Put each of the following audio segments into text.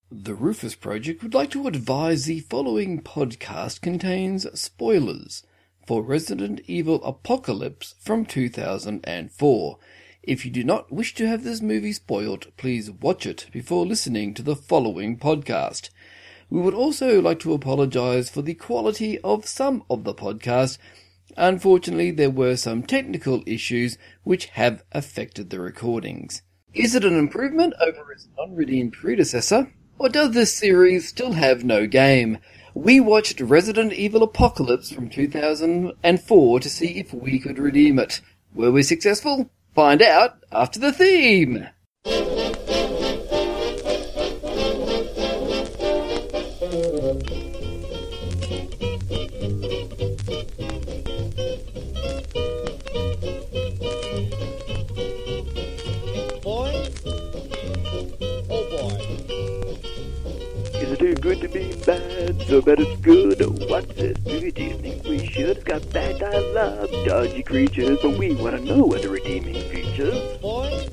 The Rufus Project would like to advise the following podcast contains spoilers for Resident Evil Apocalypse from 2004. If you do not wish to have this movie spoiled, please watch it before listening to the following podcast. We would also like to apologise for the quality of some of the podcast. Unfortunately, there were some technical issues which have affected the recordings. Is it an improvement over its non-redeemed predecessor? Or does this series still have no game? We watched Resident Evil Apocalypse from 2004 to see if we could redeem it. Were we successful? Find out after the theme! Is it too good to be bad? So bad it's good. What's this movie? Do you think we should? It's got bad dialogue, dodgy creatures, but we want to know what the redeeming features. Boy?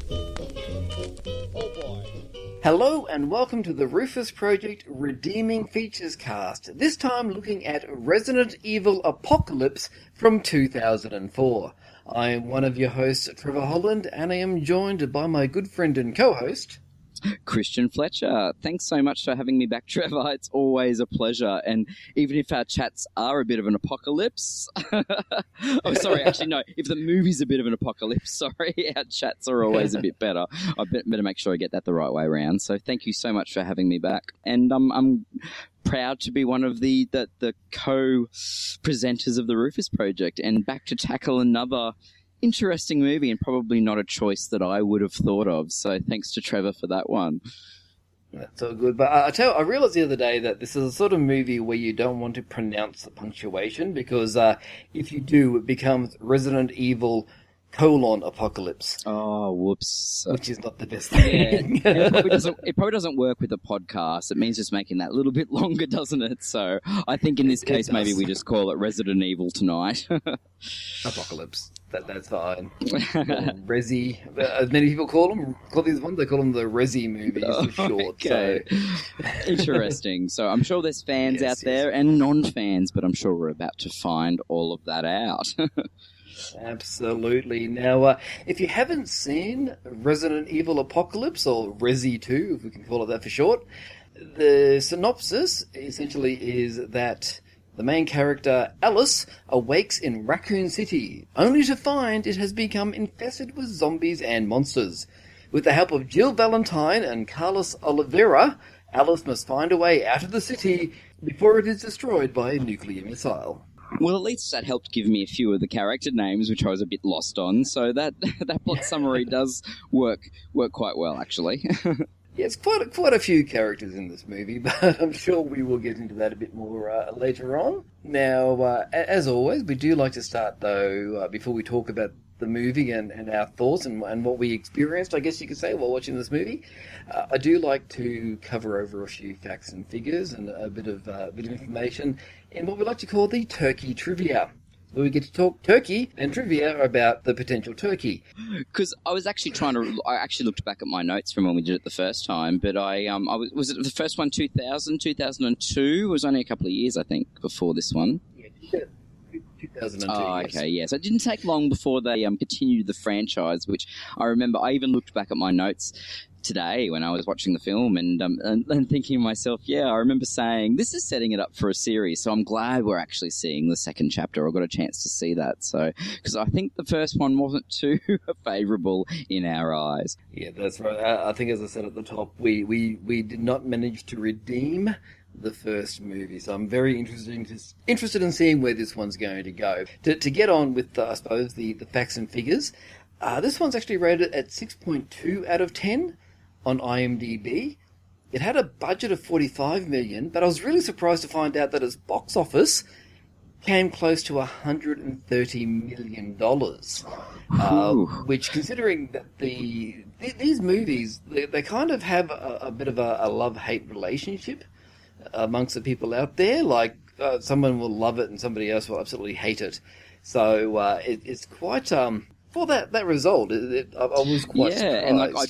Oh boy. Hello and welcome to the Rufus Project Redeeming Features cast, this time looking at Resident Evil Apocalypse from 2004. I am one of your hosts, Trevor Holland, and I am joined by my good friend and co-host... Christian Fletcher. Thanks so much for having me back, Trevor. It's always a pleasure. And even if our chats are a bit of an apocalypse... oh, sorry, actually, no. If the movie's a bit of an apocalypse, sorry, our chats are always a bit better. I better make sure I get that the right way around. So thank you so much for having me back. And I'm proud to be one of the co-presenters of the Rufus Project and back to tackle another interesting movie and probably not a choice that I would have thought of. So thanks to Trevor for that one. That's all good. But I realised the other day that this is a sort of movie where you don't want to pronounce the punctuation because if you do, it becomes Resident Evil Apocalypse. Oh, whoops. Which is not the best thing. Yeah. It probably doesn't work with a podcast. It means just making that a little bit longer, doesn't it? So I think in this case, maybe we just call it Resident Evil tonight. Apocalypse. That's fine. Resi. As many people call these ones, they call them the Resi movies for short. Okay. So. Interesting. So I'm sure there's fans out there and non-fans, but I'm sure we're about to find all of that out. Absolutely. Now, if you haven't seen Resident Evil Apocalypse, or Resi 2, if we can call it that for short, the synopsis essentially is that the main character, Alice, awakes in Raccoon City, only to find it has become infested with zombies and monsters. With the help of Jill Valentine and Carlos Oliveira, Alice must find a way out of the city before it is destroyed by a nuclear missile. Well, at least that helped give me a few of the character names, which I was a bit lost on. So that plot summary does work quite well, actually. Yes, quite a few characters in this movie, but I'm sure we will get into that a bit more later on. Now, as always, we do like to start, though, before we talk about the movie and our thoughts and what we experienced, I guess you could say, while watching this movie. I do like to cover over a few facts and figures and a bit of information in what we like to call the turkey trivia. Where we get to talk turkey and trivia about the potential turkey. Because I was actually I actually looked back at my notes from when we did it the first time, but was it the first one 2002? It was only a couple of years, I think, before this one. Yeah, 2002. Oh, yes. okay, yes. It didn't take long before they continued the franchise, which I remember. I even looked back at my notes today when I was watching the film and thinking to myself, yeah, I remember saying, this is setting it up for a series, so I'm glad we're actually seeing the second chapter. I got a chance to see that, so because I think the first one wasn't too favourable in our eyes. Yeah, that's right. I think, as I said at the top, we did not manage to redeem the first movie, so I'm very interested in seeing where this one's going to go. To get on with, I suppose, the facts and figures, this one's actually rated at 6.2 out of 10 on IMDb. It had a budget of $45 million, but I was really surprised to find out that its box office came close to $130 million. Which, considering that these movies, they kind of have a bit of a love-hate relationship amongst the people out there. Like, someone will love it and somebody else will absolutely hate it. So it's quite... for that result, I was quite surprised. And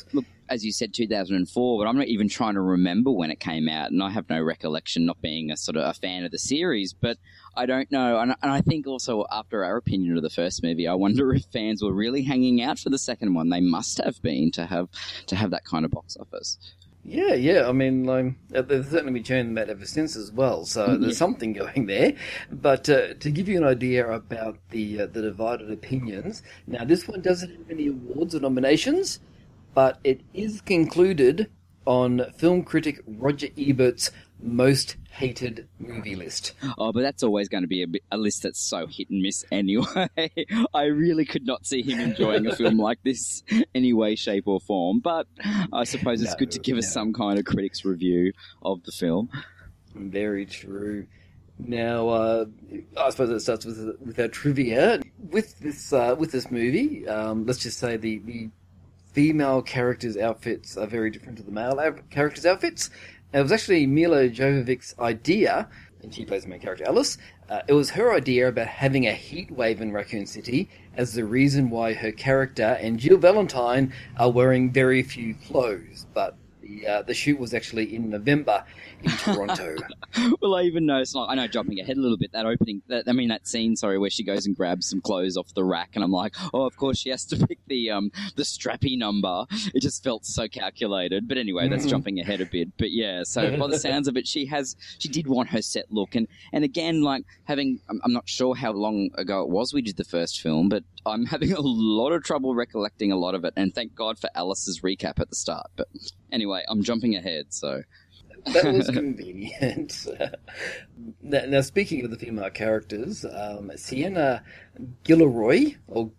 as you said, 2004, but I'm not even trying to remember when it came out, and I have no recollection, not being a sort of a fan of the series, but I don't know. And I think also after our opinion of the first movie, I wonder if fans were really hanging out for the second one. They must have been to have that kind of box office. Yeah. I mean, they've certainly been churning that ever since as well. So there's something going there. But to give you an idea about the divided opinions, now this one doesn't have any awards or nominations, but it is concluded on film critic Roger Ebert's most hated movie list. Oh, but that's always going to be a list that's so hit and miss anyway. I really could not see him enjoying a film like this any way, shape or form. But I suppose it's good to give us some kind of critic's review of the film. Very true. Now, I suppose it starts with our trivia. With this movie, let's just say the female characters' outfits are very different to the male characters' outfits. It was actually Mila Jovovic's idea, and she plays the main character, Alice. It was her idea about having a heat wave in Raccoon City as the reason why her character and Jill Valentine are wearing very few clothes. But the shoot was actually in November in Toronto. Well, I even know, I know, jumping ahead a little bit, that scene, where she goes and grabs some clothes off the rack, and I'm like, oh, of course she has to pick the strappy number. It just felt so calculated. But anyway, that's jumping ahead a bit. But yeah, so by the sounds of it, she did want her set look. And again, I'm not sure how long ago it was we did the first film, but I'm having a lot of trouble recollecting a lot of it. And thank God for Alice's recap at the start. But anyway, I'm jumping ahead, so... That was convenient. Now, speaking of the female characters, Sienna Guillory,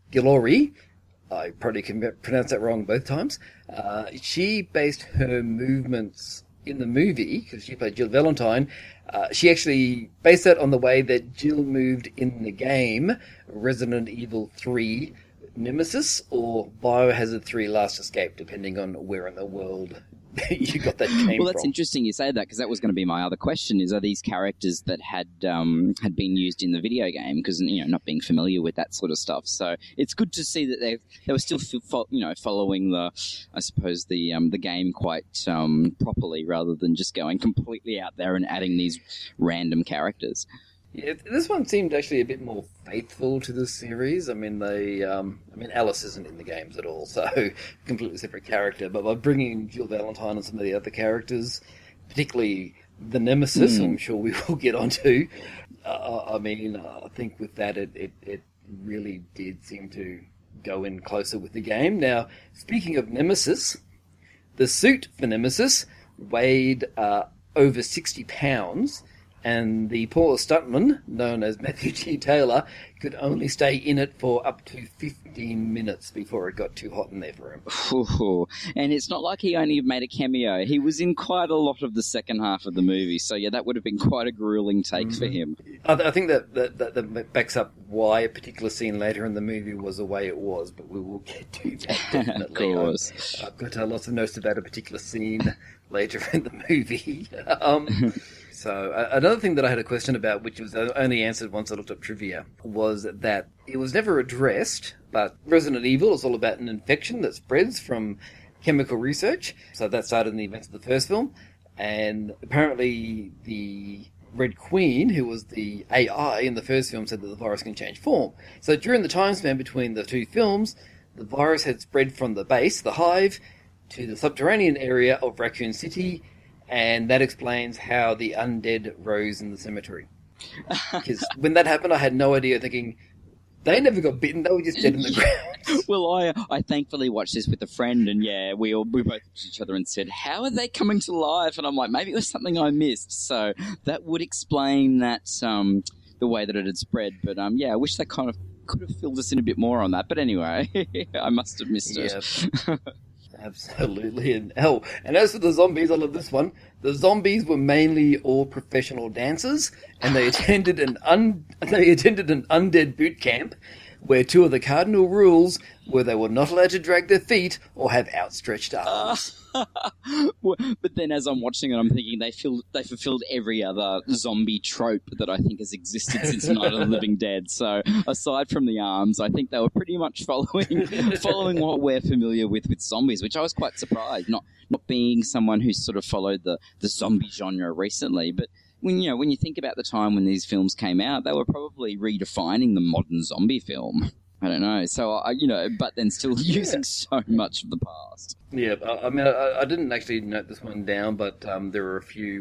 I probably can pronounce that wrong both times, she based her movements in the movie, because she played Jill Valentine, she actually based that on the way that Jill moved in the game Resident Evil 3 Nemesis or Biohazard 3 Last Escape, depending on where in the world you got that game Well, that's from. interesting you say that, because that was going to be my other question, are these characters that had been used in the video game, because, not being familiar with that sort of stuff. So it's good to see that they were still following the game quite properly, rather than just going completely out there and adding these random characters. Yeah, this one seemed actually a bit more faithful to the series. I mean, Alice isn't in the games at all, so completely separate character. But by bringing Jill Valentine and some of the other characters, particularly the Nemesis, who I'm sure we will get onto, I think with that it really did seem to go in closer with the game. Now, speaking of Nemesis, the suit for Nemesis weighed over 60 pounds. And the poor stuntman, known as Matthew G. Taylor, could only stay in it for up to 15 minutes before it got too hot in there for him. Ooh. And it's not like he only made a cameo. He was in quite a lot of the second half of the movie. So, yeah, that would have been quite a grueling take for him. I think that backs up why a particular scene later in the movie was the way it was, but we will get to that definitely. Of course. I've got lots of notes about a particular scene later in the movie. So another thing that I had a question about, which was only answered once I looked up trivia, was that it was never addressed, but Resident Evil is all about an infection that spreads from chemical research. So that started in the events of the first film. And apparently the Red Queen, who was the AI in the first film, said that the virus can change form. So during the time span between the two films, the virus had spread from the base, the hive, to the subterranean area of Raccoon City, and that explains how the undead rose in the cemetery. Because when that happened, I had no idea, thinking, they never got bitten, they were just dead in the ground. Well, I thankfully watched this with a friend, and yeah, we both looked at each other and said, how are they coming to life? And I'm like, maybe it was something I missed. So that would explain that, the way that it had spread. But yeah, I wish they kind of could have filled us in a bit more on that. But anyway, I must have missed it. Absolutely. And as for the zombies, I love this one. The zombies were mainly all professional dancers, and they attended an undead boot camp. where two of the cardinal rules were they were not allowed to drag their feet or have outstretched arms. But then as I'm watching it, I'm thinking they fulfilled every other zombie trope that I think has existed since Night of the Living Dead. So aside from the arms, I think they were pretty much following what we're familiar with zombies, which I was quite surprised, not being someone who's sort of followed the zombie genre recently. But when you think about the time when these films came out, they were probably redefining the modern zombie film. I don't know. So, but then still using so much of the past. Yeah, I mean, I didn't actually note this one down, but there were a few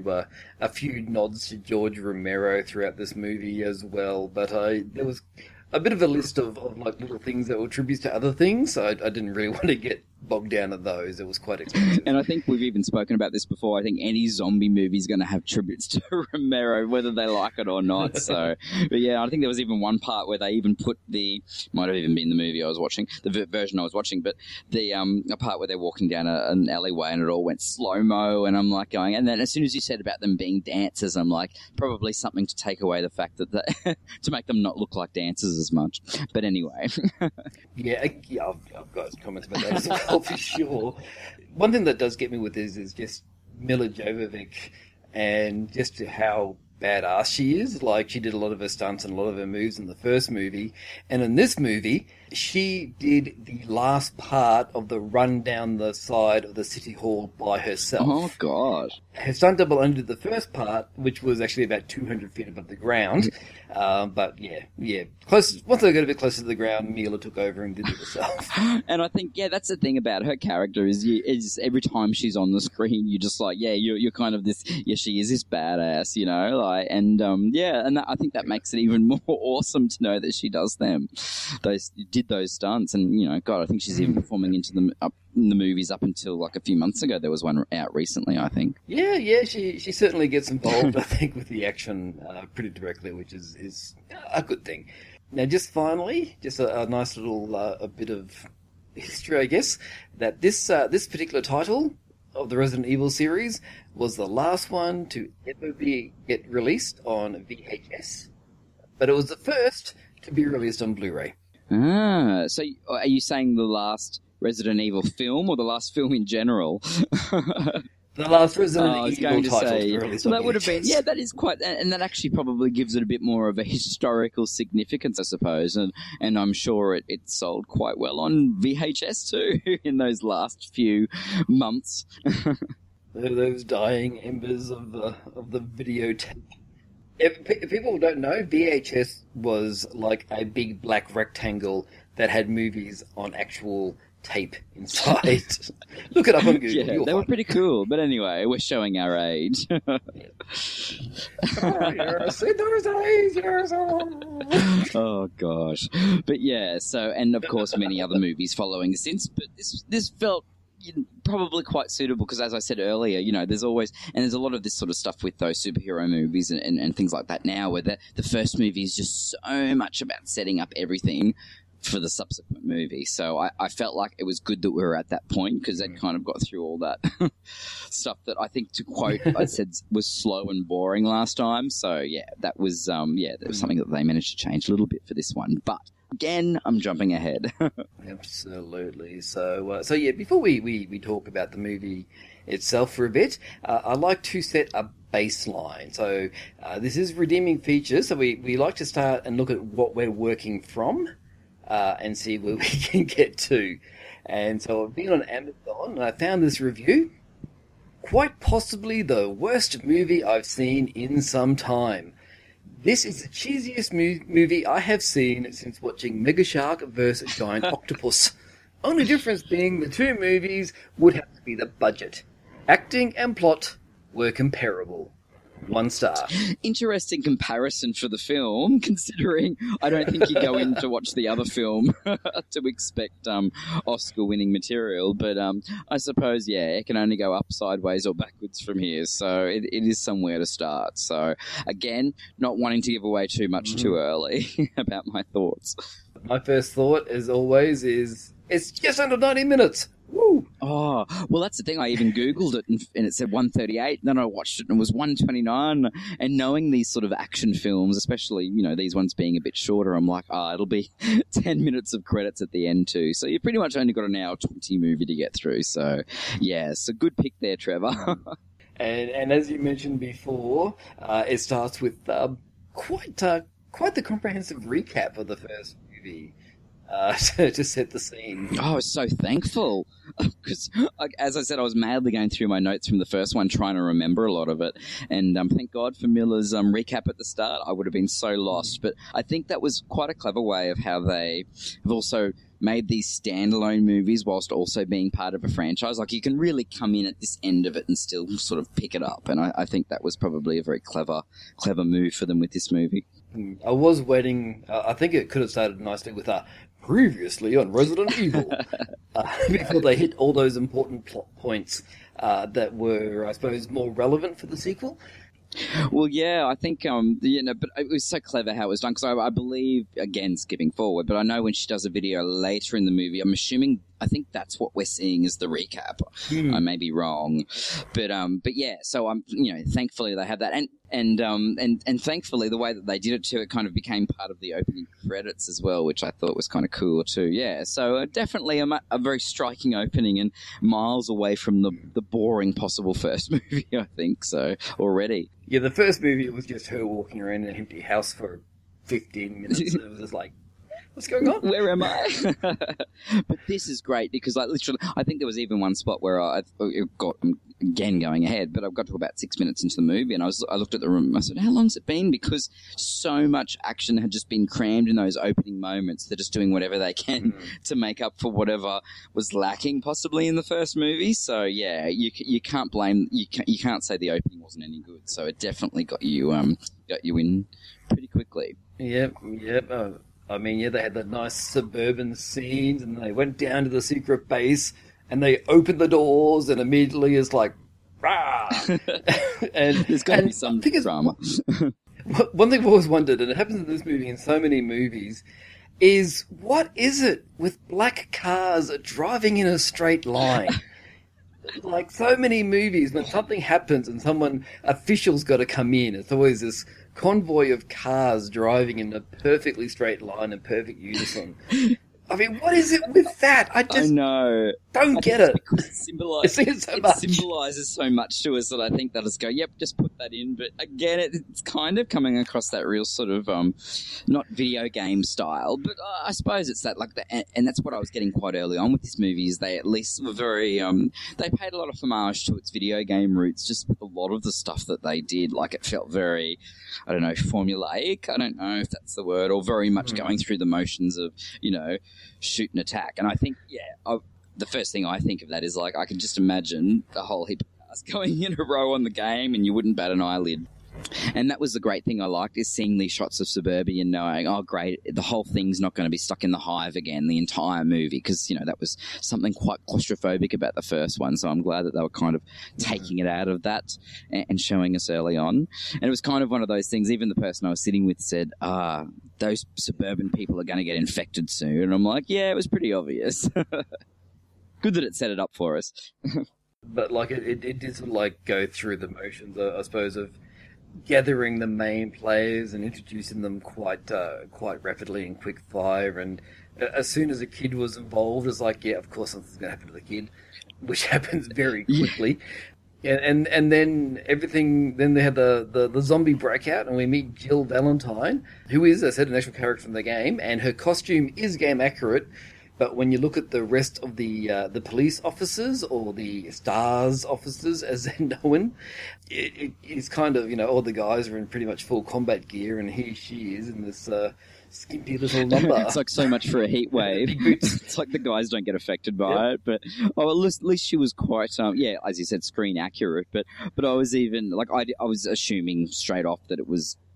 nods to George Romero throughout this movie as well. But there was a bit of a list of like little things that were tributes to other things, so I didn't really want to get bogged down at those. It was quite expensive. And I think we've even spoken about this before. I think any zombie movie is going to have tributes to Romero, whether they like it or not. So, but yeah, I think there was even one part where they even put might have even been the movie I was watching, the version I was watching, but a part where they're walking down an alleyway and it all went slow-mo, and I'm like going, and then as soon as you said about them being dancers, I'm like, probably something to take away the fact that to make them not look like dancers as much. But anyway. Yeah, I've got comments about that as well, for sure. One thing that does get me with this is just Mila Jovovich and just how badass she is. Like, she did a lot of her stunts and a lot of her moves in the first movie. And in this movie, she did the last part of the run down the side of the City Hall by herself. Oh, God. Her stunt double only did the first part, which was actually about 200 feet above the ground. But yeah. Once they got a bit closer to the ground, Mila took over and did it herself. And I think, that's the thing about her character is every time she's on the screen, you're just like, you're kind of this, she is this badass, and I think that makes it even more awesome to know that she does did those stunts, and God, I think she's even performing in the movies up until like a few months ago. There was one out recently, I think. Yeah, she certainly gets involved, I think, with the action pretty directly, which is a good thing. Now, just finally, just a nice little a bit of history, I guess, that this particular title of the Resident Evil series was the last one to ever get released on VHS, but it was the first to be released on Blu-ray. So are you saying the last Resident Evil film or the last film in general? The last Resident Evil title. So that would have been, that is quite, and that actually probably gives it a bit more of a historical significance, I suppose, and I'm sure it sold quite well on VHS too in those last few months. Those dying embers of the videotape. If people don't know, VHS was like a big black rectangle that had movies on actual tape inside. Look it up on Google. Yeah, they were pretty cool. But anyway, we're showing our age. Oh, gosh. But yeah, so, and of course many other movies following since, but this felt probably quite suitable because, as I said earlier, there's always, and there's a lot of this sort of stuff with those superhero movies and things like that now, where the first movie is just so much about setting up everything for the subsequent movie. So I felt like it was good that we were at that point because they'd kind of got through all that stuff that I think, to quote, I said was slow and boring last time. So that was that was something that they managed to change a little bit for this one, but again, I'm jumping ahead. Absolutely. So before we talk about the movie itself for a bit, I'd like to set a baseline. So this is Redeeming Features, so we like to start and look at what we're working from and see where we can get to. And so I've been on Amazon and I found this review. Quite possibly the worst movie I've seen in some time. This is the cheesiest movie I have seen since watching Mega Shark vs. Giant Octopus. Only difference being the two movies would have to be the budget. Acting and plot were comparable. 1 star. Interesting comparison for the film, considering I don't think you go in to watch the other film to expect Oscar-winning material, but I suppose, it can only go up, sideways, or backwards from here, so it is somewhere to start. So, again, not wanting to give away too much too early about my thoughts. My first thought, as always, is it's just under 90 minutes. Woo! Woo! Oh, well, that's the thing. I even Googled it and it said 138. Then I watched it and it was 129. And knowing these sort of action films, especially, these ones being a bit shorter, I'm like, it'll be 10 minutes of credits at the end too. So you pretty much only got an hour 20 movie to get through. So, yeah, it's a good pick there, Trevor. And as you mentioned before, it starts with quite the comprehensive recap of the first movie. To set the scene. Oh, I was so thankful because, as I said, I was madly going through my notes from the first one, trying to remember a lot of it. And thank God for Miller's recap at the start. I would have been so lost. But I think that was quite a clever way of how they have also made these standalone movies whilst also being part of a franchise. Like, you can really come in at this end of it and still sort of pick it up. And I think that was probably a very clever move for them with this movie. I was waiting. I think it could have started nicely with previously on Resident Evil, before they hit all those important plot points that were, I suppose, more relevant for the sequel. Well, yeah, I think, but it was so clever how it was done, because I believe, again, skipping forward, but I know when she does a video later in the movie, I think that's what we're seeing as the recap. I may be wrong, but yeah, so thankfully they have that, and thankfully the way that they did it too, it kind of became part of the opening credits as well, which I thought was kind of cool too. Yeah, so definitely a very striking opening and miles away from the boring possible first movie, I think, so already. Yeah, the first movie was just her walking around in an empty house for 15 minutes, and it was just like, what's going on? Where am I? But this is great because, like, literally, I think there was even one spot where I'm again going ahead, but I've got to about 6 minutes into the movie, and I looked at the room and I said, how long's it been? Because so much action had just been crammed in those opening moments. They're just doing whatever they can to make up for whatever was lacking possibly in the first movie. So yeah, you can't blame, you can't say the opening wasn't any good. So it definitely got you in pretty quickly. Yep. I mean, yeah, they had the nice suburban scenes, and they went down to the secret base, and they opened the doors, and immediately it's like, rah! And there's got to be some drama. One thing I've always wondered, and it happens in this movie, in so many movies, is what is it with black cars driving in a straight line? Like so many movies, when something happens and officials got to come in, it's always this convoy of cars driving in a perfectly straight line in perfect unison. I mean, what is it with that? I know. Don't get it. Because it symbolises so much to us that I think they'll just go, yep, just put that in. But again, it's kind of coming across that real sort of, not video game style, but I suppose it's that, like, and that's what I was getting quite early on with this movie, is they at least were very, they paid a lot of homage to its video game roots, just with a lot of the stuff that they did. Like, it felt very, I don't know, formulaic. I don't know if that's the word, or very much going through the motions of, shoot and attack. And I think, the first thing I think of that is, like, I can just imagine the whole heap of cars going in a row on the game and you wouldn't bat an eyelid. And that was the great thing I liked, is seeing these shots of suburbia and knowing, oh, great, the whole thing's not going to be stuck in the hive again, the entire movie, because, that was something quite claustrophobic about the first one. So I'm glad that they were kind of taking it out of that and showing us early on. And it was kind of one of those things, even the person I was sitting with said, those suburban people are going to get infected soon. And I'm like, yeah, it was pretty obvious. Good that it set it up for us. But, like, it did sort of, like, go through the motions, I suppose, of gathering the main players and introducing them quite rapidly and quick fire. And as soon as a kid was involved, it's like, yeah, of course something's going to happen to the kid, which happens very quickly. Yeah. And then everything. Then they had the zombie breakout, and we meet Jill Valentine, who is, as I said, an actual character from the game, and her costume is game accurate. But when you look at the rest of the police officers, or the STARS officers, as they're known, it's kind of, all the guys are in pretty much full combat gear, and she is in this skimpy little number. It's like so much for a heat wave. It's like the guys don't get affected by it. But at least she was quite, as you said, screen accurate. But I was even, like, I was assuming straight off that it was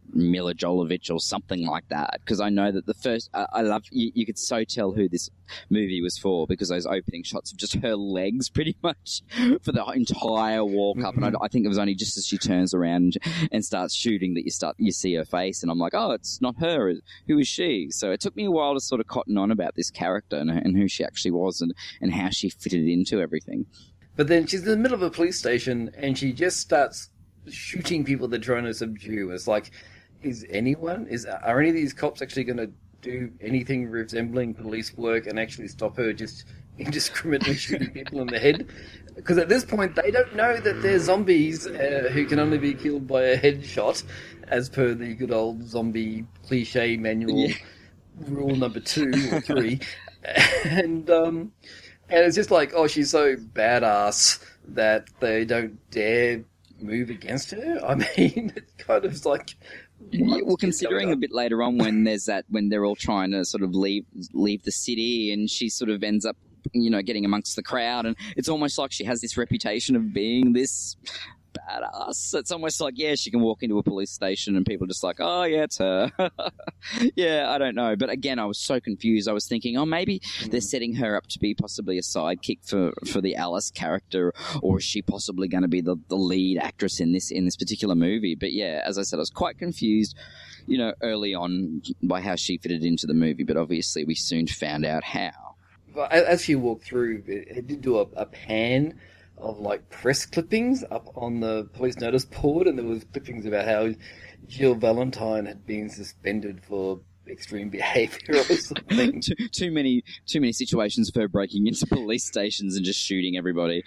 Mila Jovovich or something like that, because I know that the first I love you could so tell who this movie was for, because those opening shots of just her legs pretty much for the entire walk up, and I think it was only just as she turns around and starts shooting that you see her face, and I'm like, oh, it's not her, who is she? So it took me a while to sort of cotton on about this character and who she actually was and how she fitted into everything. But then she's in the middle of a police station and she just starts shooting people they're trying to subdue. It's like, are any of these cops actually going to do anything resembling police work and actually stop her just indiscriminately shooting people in the head? Because at this point, they don't know that they're zombies who can only be killed by a headshot, as per the good old zombie cliche manual rule number 2 or 3. And it's just like, oh, she's so badass that they don't dare move against her. I mean, it's kind of like... Well, considering a bit later on when they're all trying to sort of leave the city, and she sort of ends up, getting amongst the crowd, and it's almost like she has this reputation of being this badass. It's almost like, yeah, she can walk into a police station and people are just like, oh, yeah, it's her. Yeah, I don't know. But again, I was so confused. I was thinking, oh, maybe they're setting her up to be possibly a sidekick for the Alice character, or is she possibly going to be the lead actress in this particular movie? But yeah, as I said, I was quite confused, early on by how she fitted into the movie, but obviously we soon found out how. As she walked through, it did do a pan of like press clippings up on the police notice board, and there was clippings about how Jill Valentine had been suspended for extreme behaviour or something. too many situations of her breaking into police stations and just shooting everybody.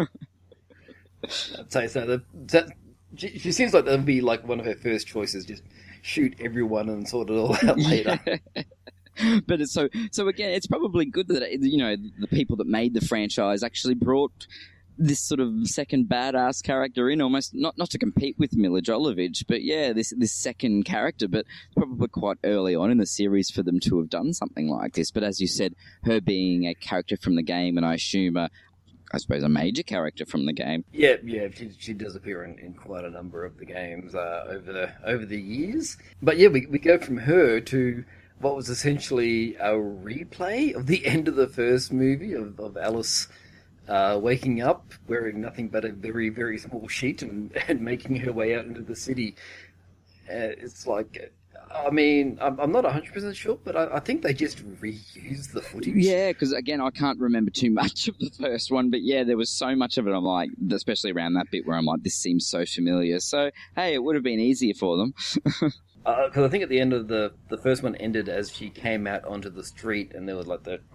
I'd say so. She seems like that'd be like one of her first choices, just shoot everyone and sort it all out later. But it's so again, it's probably good that the people that made the franchise actually brought this sort of second badass character in, almost not to compete with Mila Jovovich, but yeah, this second character, but probably quite early on in the series for them to have done something like this. But as you said, her being a character from the game, and I assume I suppose a major character from the game. Yeah, she does appear in quite a number of the games over the years. But yeah, we go from her to what was essentially a replay of the end of the first movie of Alice waking up, wearing nothing but a very, very small sheet and making her way out into the city. It's like, I mean, I'm not 100% sure, but I think they just reused the footage. Yeah, because again, I can't remember too much of the first one, but yeah, there was so much of it. I'm like, especially around that bit where I'm like, this seems so familiar. So, hey, it would have been easier for them. Because I think at the end of the first one ended as she came out onto the street, and there was like the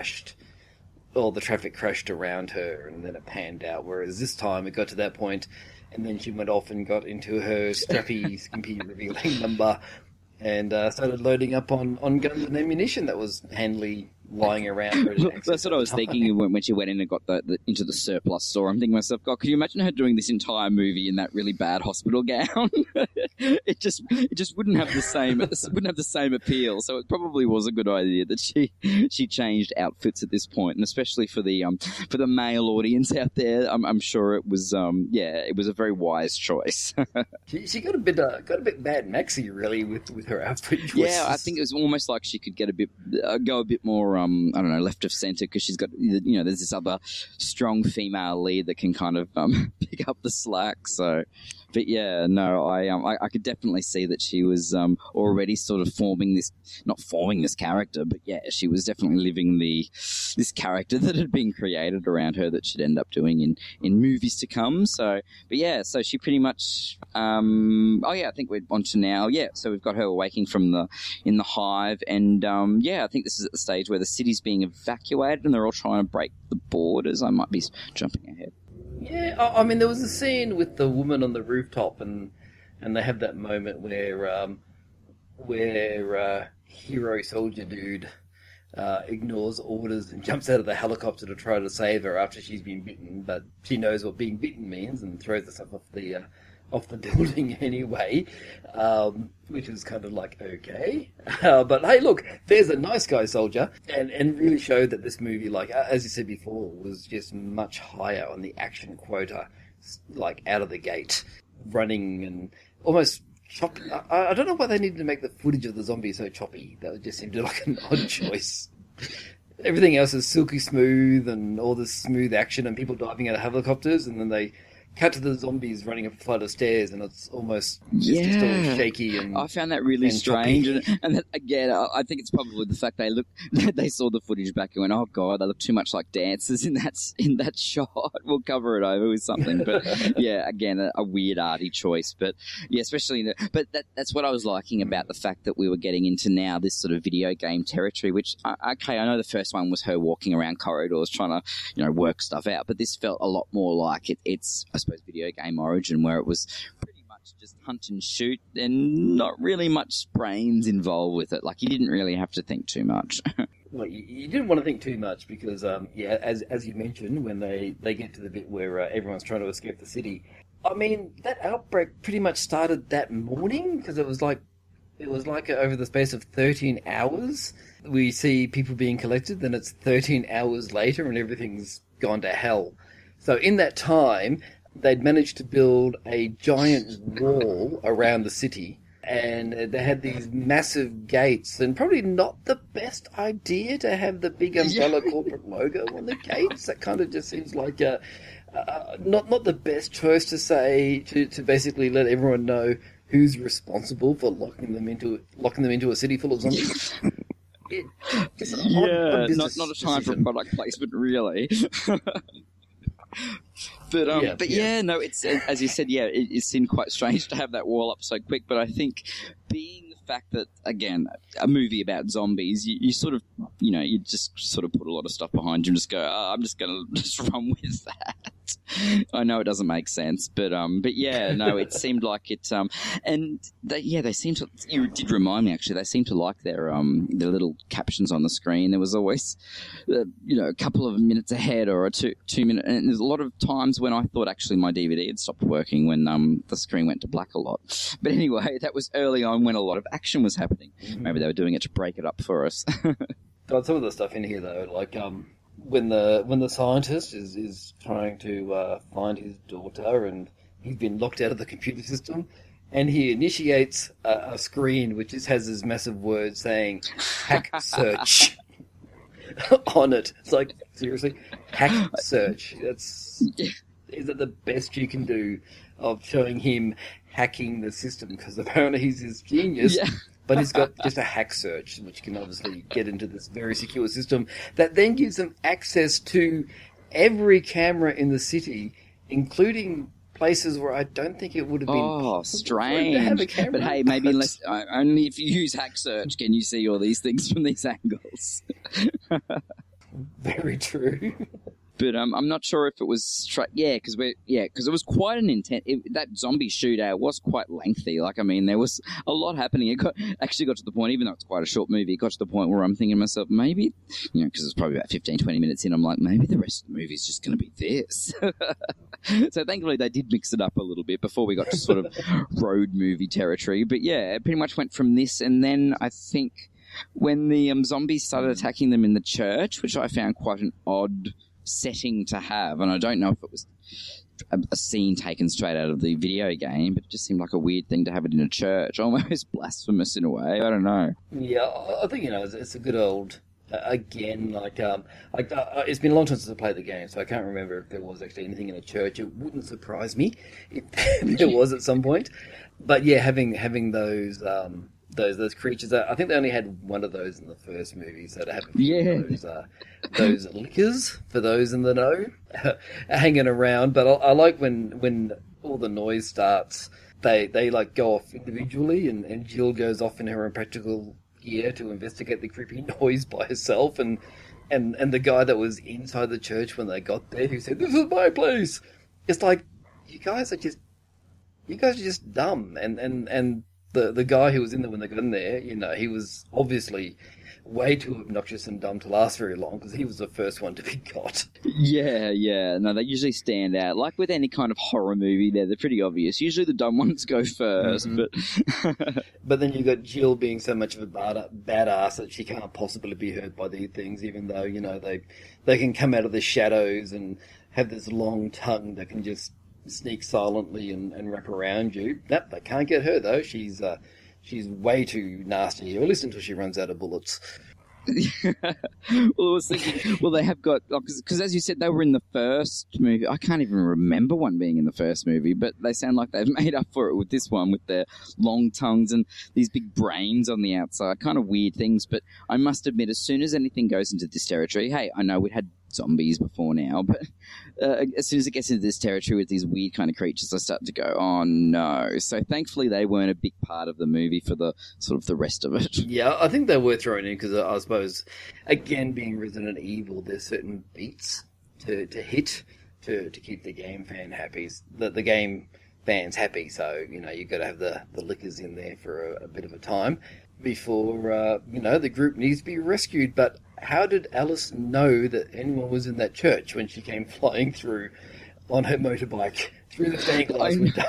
traffic crashed around her, and then it panned out. Whereas this time it got to that point, and then she went off and got into her strappy, skimpy revealing number, and started loading up on guns and ammunition that was handily lying around her. That's what I was thinking when she went in and got into the surplus store. I'm thinking to myself, God, could you imagine her doing this entire movie in that really bad hospital gown? It just wouldn't have the same appeal. So it probably was a good idea that she changed outfits at this point, and especially for the male audience out there, I'm sure it was it was a very wise choice. She got a bit Mad Maxy really with her outfit choices. Yeah, I think it was almost like she could get go a bit more I don't know, left of center, because she's got there's this other strong female lead that can kind of pick up the slack. So, but yeah, no, I could definitely see that she was already sort of not forming this character, but yeah, she was definitely living this character that had been created around her that she'd end up doing in movies to come. So, but yeah, so she pretty much I think we're on to now. Yeah, so we've got her waking in the hive, and I think this is at the stage where the city's being evacuated and they're all trying to break the borders. I might be jumping ahead. Yeah, I mean, there was a scene with the woman on the rooftop, and they have that moment where hero soldier dude ignores orders and jumps out of the helicopter to try to save her after she's been bitten, but she knows what being bitten means and throws herself off the building anyway, which is kind of like, okay. But hey, look, there's a nice guy soldier, and really showed that this movie, like, as you said before, was just much higher on the action quota, like, out of the gate, running and almost choppy. I don't know why they needed to make the footage of the zombies so choppy. That just seemed like an odd choice. Everything else is silky smooth and all this smooth action and people diving out of helicopters, and then they cut to the zombies running up a flight of stairs, and it's almost just all shaky. And I found that really strange, and that, again, I think it's probably the fact they saw the footage back and went, "Oh God, they look too much like dancers in that shot. We'll cover it over with something." But yeah, again, a weird arty choice, but yeah, especially that's what I was liking about the fact that we were getting into now this sort of video game territory. Which I know the first one was her walking around corridors trying to work stuff out, but this felt a lot more like it's I suppose video game origin, where it was pretty much just hunt and shoot and not really much brains involved with it. Like, you didn't really have to think too much. Well, you didn't want to think too much because, as you mentioned, when they get to the bit where everyone's trying to escape the city, I mean, that outbreak pretty much started that morning because it was like over the space of 13 hours. We see people being collected, then it's 13 hours later and everything's gone to hell. So in that time, they'd managed to build a giant wall around the city, and they had these massive gates, and probably not the best idea to have the big umbrella corporate logo on the gates. That kind of just seems like not the best choice to say to basically let everyone know who's responsible for locking them into a city full of zombies. Not a time for product placement, really. But it's as you said, it seemed quite strange to have that wall up so quick. But I think being the fact that, again, a movie about zombies, you sort of, you just sort of put a lot of stuff behind you and just go, I'm just going to just run with that. I know it doesn't make sense, but yeah, no, it seemed like it, and they seemed to, you did remind me actually, they seemed to like their little captions on the screen. There was always, a couple of minutes ahead or a 2 minute, and there's a lot of times when I thought actually my DVD had stopped working when the screen went to black a lot. But anyway, that was early on when a lot of action was happening. Mm-hmm. Maybe they were doing it to break it up for us. Got some of the stuff in here though, like when the scientist is trying to find his daughter and he's been locked out of the computer system, and he initiates a screen which just has this massive word saying "hack search" on it. It's like, seriously, hack search. Is that the best you can do of showing him hacking the system? Because apparently he's this genius. Yeah. But he's got just a hack search, which can obviously get into this very secure system that then gives them access to every camera in the city, including places where I don't think it would have been strange. To have a camera. But hey, maybe only if you use hack search can you see all these things from these angles. Very true. But I'm not sure if it was because it was quite an intense. That zombie shootout was quite lengthy. Like, I mean, there was a lot happening. It got to the point, even though it's quite a short movie, it got to the point where I'm thinking to myself, maybe, because it's probably about 15-20 minutes in, I'm like, maybe the rest of the movie is just going to be this. So thankfully they did mix it up a little bit before we got to sort of road movie territory. But yeah, it pretty much went from this, and then I think when the zombies started attacking them in the church, which I found quite an odd setting to have, and I don't know if it was a scene taken straight out of the video game, but it just seemed like a weird thing to have it in a church, almost blasphemous in a way. I don't know. Yeah, I think it's a good old again. It's been a long time since I played the game, so I can't remember if there was actually anything in a church. It wouldn't surprise me if there was at some point. But yeah, having those creatures. I think they only had one of those in the first movie, so to have a few of those lickers, for those in the know, hanging around. But I like when all the noise starts, they like go off individually, and Jill goes off in her impractical gear to investigate the creepy noise by herself, and the guy that was inside the church when they got there, who said, "This is my place." It's like, you guys are just dumb, and the guy who was in there when they got in there, he was obviously way too obnoxious and dumb to last very long, because he was the first one to be got. Yeah. No, they usually stand out. Like with any kind of horror movie, they're pretty obvious. Usually the dumb ones go first, But then you've got Jill being so much of a badass that she can't possibly be hurt by these things, even though, they can come out of the shadows and have this long tongue that can just sneak silently and wrap around you. Nope, they can't get her though. She's way too nasty, or at least until she runs out of bullets. Well, I was thinking, well, they have got, because as you said, they were in the first movie. I can't even remember one being in the first movie, but they sound like they've made up for it with this one, with their long tongues and these big brains on the outside. Kind of weird things, but I must admit, as soon as anything goes into this territory, hey, I know we'd had zombies before now, but as soon as it gets into this territory with these weird kind of creatures, I start to go, oh no. So thankfully they weren't a big part of the movie for the sort of the rest of it. Yeah, I think they were thrown in because I suppose, again, being Resident Evil, there's certain beats to hit to keep the game fan happy. The game fans happy, so you've got to have the lickers in there for a bit of a time before the group needs to be rescued. But how did Alice know that anyone was in that church when she came flying through on her motorbike through the stained glass window?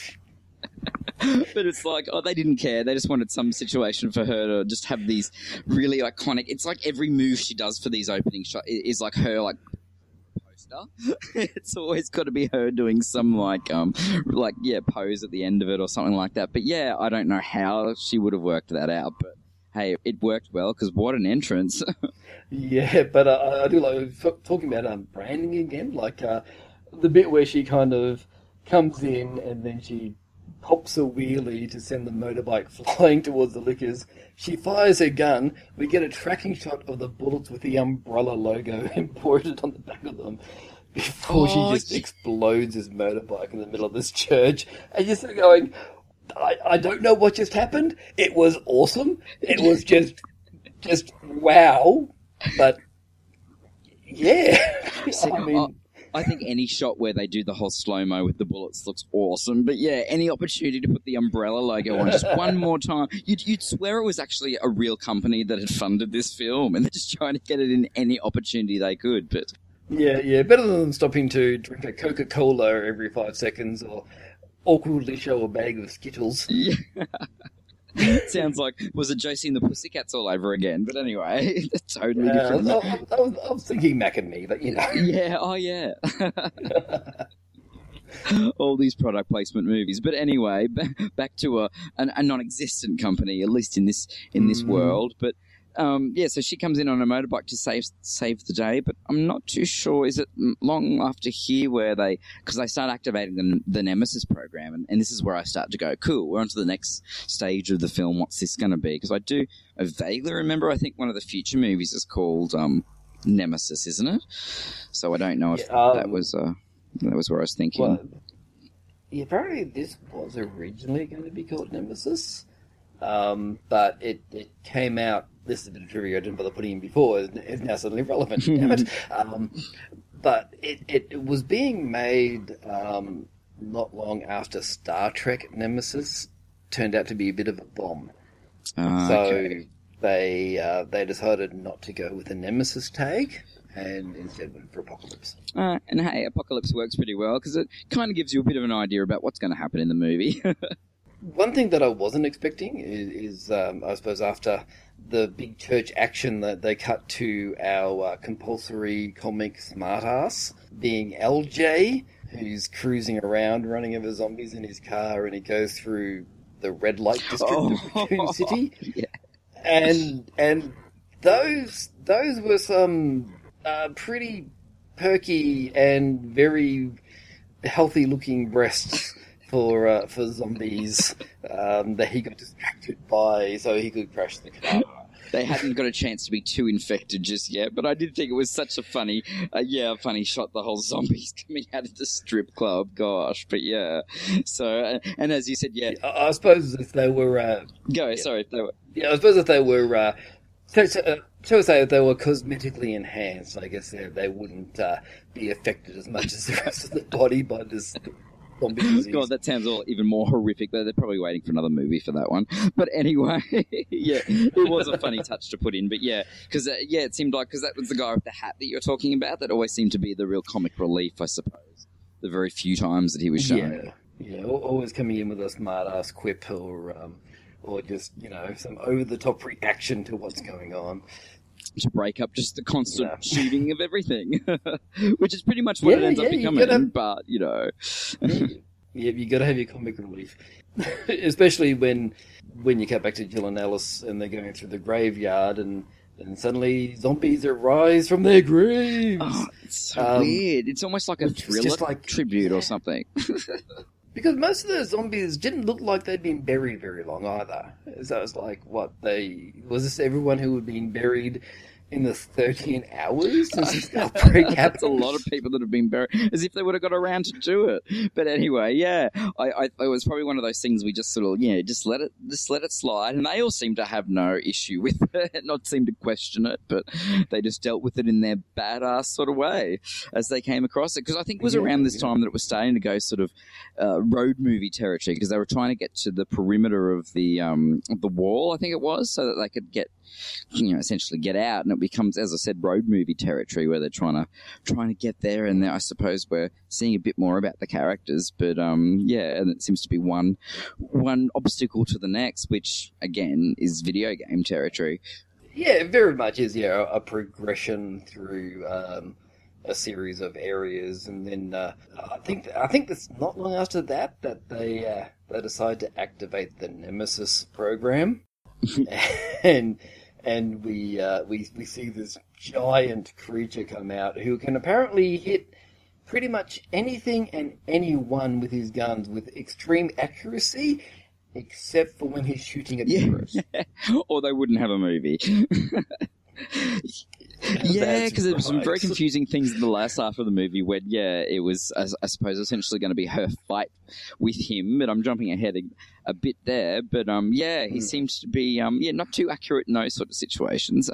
But it's like, they didn't care. They just wanted some situation for her to just have these really iconic. It's like every move she does for these opening shots is like her poster. It's always got to be her doing some pose at the end of it or something like that. But yeah, I don't know how she would have worked that out, but hey, it worked well, because what an entrance. Yeah, but I do like talking about branding again, like the bit where she kind of comes in and then she pops a wheelie to send the motorbike flying towards the lickers. She fires her gun. We get a tracking shot of the bullets with the Umbrella logo embroidered on the back of them before she just explodes his motorbike in the middle of this church. And you're sort of going, I don't know what just happened. It was awesome. It was just wow. But yeah, See, I think any shot where they do the whole slow-mo with the bullets looks awesome. But yeah, any opportunity to put the Umbrella logo on just one more time, you'd swear it was actually a real company that had funded this film, and they're just trying to get it in any opportunity they could. But yeah, better than stopping to drink a Coca-Cola every 5 seconds or awkwardly show a bag of Skittles. Yeah. Sounds like, was it Josie and the Pussycats all over again? But anyway, totally different. I was thinking Mac and Me, but Yeah, oh yeah. All these product placement movies. But anyway, back to a non-existent company, at least in this world. But so she comes in on a motorbike to save the day, but I'm not too sure. Is it long after here where because they start activating the Nemesis program, and this is where I start to go, cool, we're on to the next stage of the film. What's this going to be? Because I vaguely remember, I think one of the future movies is called Nemesis, isn't it? So I don't know if that was where I was thinking. Well, yeah, apparently this was originally going to be called Nemesis, but it came out. This is a bit of trivia I didn't bother putting in before. It's now suddenly relevant. Damn it. But it was being made not long after Star Trek Nemesis turned out to be a bit of a bomb. So they decided not to go with the Nemesis tag and instead went for Apocalypse. And hey, Apocalypse works pretty well because it kind of gives you a bit of an idea about what's going to happen in the movie. One thing that I wasn't expecting is I suppose after the big church action that they cut to our compulsory comic smartass being LJ, who's cruising around running over zombies in his car, and he goes through the red light district of Raccoon City. Yeah. And those were some pretty perky and very healthy looking breasts for zombies that he got distracted by so he could crash the car. They hadn't got a chance to be too infected just yet, but I did think it was such a funny shot, the whole zombies coming out of the strip club, gosh, but yeah. So, and as you said, yeah. I suppose if they were... I suppose if they were... shall we say if they were cosmetically enhanced, I guess they wouldn't be affected as much as the rest of the body by this... God, that sounds even more horrific. They're probably waiting for another movie for that one. But anyway, yeah, it was a funny touch to put in. But yeah, because it seemed like, because that was the guy with the hat that you're talking about, that always seemed to be the real comic relief, I suppose. The very few times that he was shown. Yeah, always coming in with a smart-ass quip or just, some over-the-top reaction to what's going on. to break up just the constant shooting of everything, which is pretty much what it ends up becoming. But you got to have your comic relief, especially when you cut back to Jill and Alice and they're going through the graveyard and suddenly zombies arise from their graves. Oh, it's so weird. It's almost like a Thriller tribute or something. Because most of those zombies didn't look like they'd been buried very long either. So it was like, was this everyone who had been buried in the 13 hours since this outbreak happened? That's a lot of people that have been buried, as if they would have got around to do it. But anyway, yeah, it was probably one of those things we just sort of, just let it slide. And they all seem to have no issue with it, not seem to question it, but they just dealt with it in their badass sort of way as they came across it. Because I think it was around this time that it was starting to go sort of road movie territory, because they were trying to get to the perimeter of the wall, I think it was, so that they could get, essentially get out, and it becomes, as I said, road movie territory where they're trying to get there. And I suppose we're seeing a bit more about the characters, but and it seems to be one obstacle to the next, which again is video game territory. Yeah, it very much is. A progression through a series of areas, and then I think that's not long after that they decide to activate the Nemesis program. and we see this giant creature come out who can apparently hit pretty much anything and anyone with his guns with extreme accuracy, except for when he's shooting at tourists. Or they wouldn't have a movie. Yeah, because there were some very confusing things in the last half of the movie when, it was, I suppose, essentially going to be her fight with him, but I'm jumping ahead a bit there. But, he seems to be, not too accurate in those sort of situations.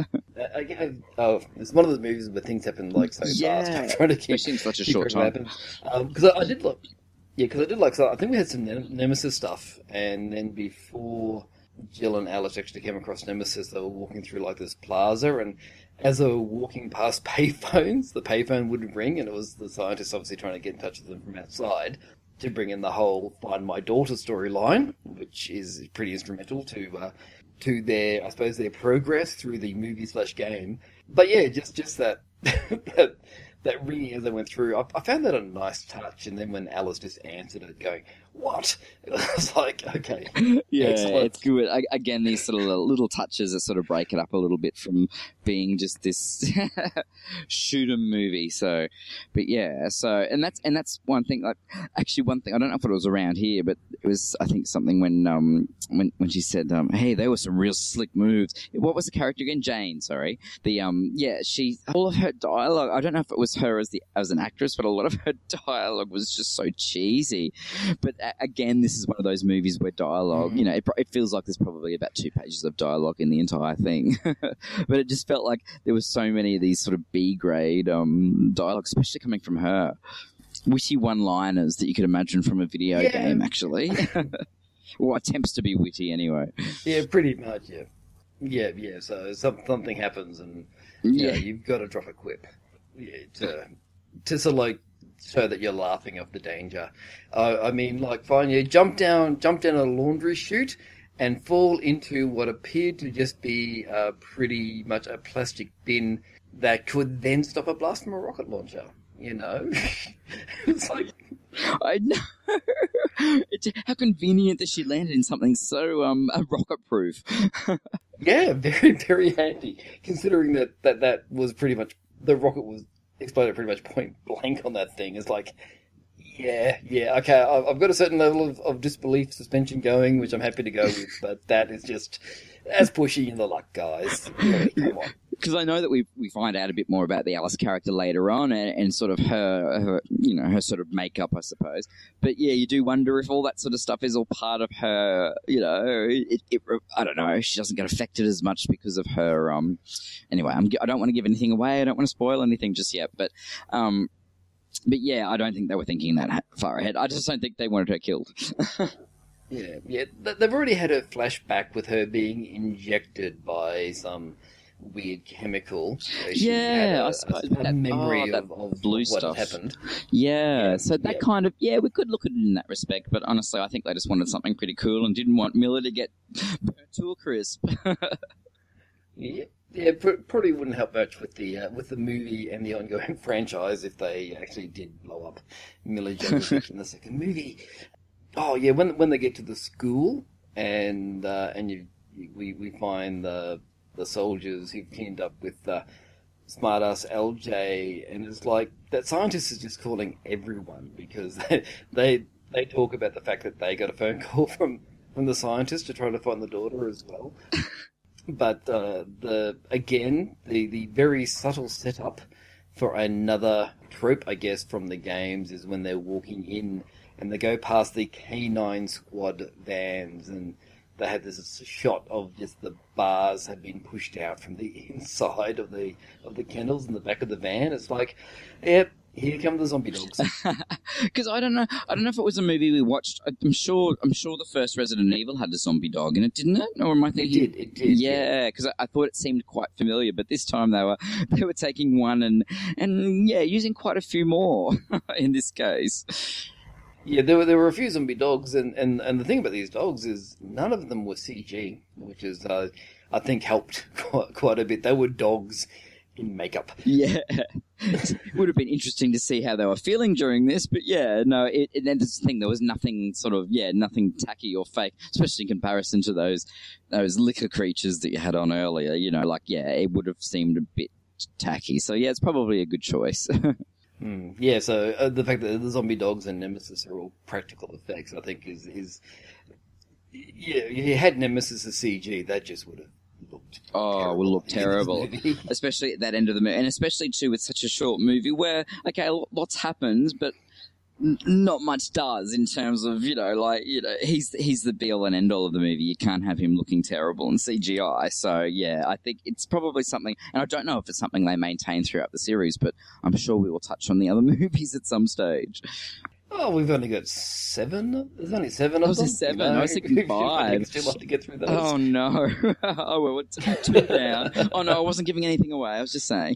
It's one of those movies where things happen, like, so fast. I'm trying to keep... Especially in such a short time. Because I did look... Yeah, because I did like... So I think we had some Nemesis stuff, and then before Jill and Alice actually came across Nemesis, they were walking through, like, this plaza, and as they were walking past payphones, the payphone would ring, and it was the scientists obviously trying to get in touch with them from outside to bring in the whole Find My Daughter storyline, which is pretty instrumental to their, I suppose, their progress through the movie/game. But yeah, just that that ringing as they went through, I found that a nice touch. And then when Alice just answered it, going, "What?" It was like, okay, excellent. It's good. Again, these sort of little touches that sort of break it up a little bit from being just this shoot 'em movie. So, but yeah, and that's one thing. Like, actually, one thing I don't know if it was around here, but it was, I think, something when she said, "Hey, there were some real slick moves." What was the character again? Jane. Sorry. She, all of her dialogue. I don't know if it was her as an actress, but a lot of her dialogue was just so cheesy. But again, this is one of those movies where dialogue, it feels like there's probably about 2 pages of dialogue in the entire thing. But it just felt like there was so many of these sort of B-grade dialogue, especially coming from her. Witty one-liners that you could imagine from a video game, actually. Or attempts to be witty, anyway. Yeah, pretty much, yeah. Yeah, so something happens and you've got to drop a quip. Yeah, to sort of like show that you're laughing of the danger. I mean, like, fine, jump down a laundry chute and fall into what appeared to just be pretty much a plastic bin that could then stop a blast from a rocket launcher. It's like, I know. How convenient that she landed in something so rocket-proof. Yeah, very, very handy, considering that was pretty much, the rocket was exploded pretty much point blank on that thing. It's like, okay, I've got a certain level of disbelief suspension going, which I'm happy to go with, but that is just, that's pushing in the luck, guys. Really, come on. Because I know that we find out a bit more about the Alice character later on and sort of her sort of makeup, I suppose. But yeah, you do wonder if all that sort of stuff is all part of her, I don't know, she doesn't get affected as much because of her, anyway, I don't want to give anything away, I don't want to spoil anything just yet, but yeah, I don't think they were thinking that far ahead. I just don't think they wanted her killed. Yeah, they've already had a flashback with her being injected by some weird chemical. I suppose a memory of blue what stuff happened. Yeah, so that kind of, we could look at it in that respect, but honestly, I think they just wanted something pretty cool and didn't want Miller to get burnt to a crisp. Yeah, Yeah, probably wouldn't help much with the movie and the ongoing franchise if they actually did blow up Mila Jovovich in the second movie. Oh yeah, when they get to the school and we find the soldiers who've teamed up with smartass LJ, and it's like that scientist is just calling everyone because they talk about the fact that they got a phone call from the scientist to try to find the daughter as well. But the very subtle setup for another trope, I guess, from the games is when they're walking in and they go past the K9 squad vans and they have this shot of just the bars have been pushed out from the inside of the kennels in the back of the van. It's like, yep, here come the zombie dogs. Because I don't know if it was a movie we watched. I'm sure the first Resident Evil had a zombie dog in it, didn't it? Or am I thinking? It did. Yeah, because I thought it seemed quite familiar, but this time they were taking one and using quite a few more in this case. Yeah, there were a few zombie dogs, and the thing about these dogs is none of them were CG, which is I think helped quite a bit. They were dogs in makeup. Yeah, it would have been interesting to see how they were feeling during this, but yeah, no, and then this thing, there was nothing nothing tacky or fake, especially in comparison to those liquor creatures that you had on earlier. You know, it would have seemed a bit tacky. So yeah, it's probably a good choice. Yeah, so the fact that the zombie dogs and Nemesis are all practical effects, I think, is you had Nemesis as CG, that just would have looked will look terrible, especially at that end of the movie, and especially too with such a short movie where lots happens, but not much does in terms of he's the be all and end all of the movie. You can't have him looking terrible in CGI. So yeah, I think it's probably something, and I don't know if it's something they maintain throughout the series, but I'm sure we will touch on the other movies at some stage. Oh, we've only got 7. There's only 7 of them. 7. I was thinking 5. It's too long to get through those. Oh no! Oh well, it's 2 down. Oh no, I wasn't giving anything away. I was just saying.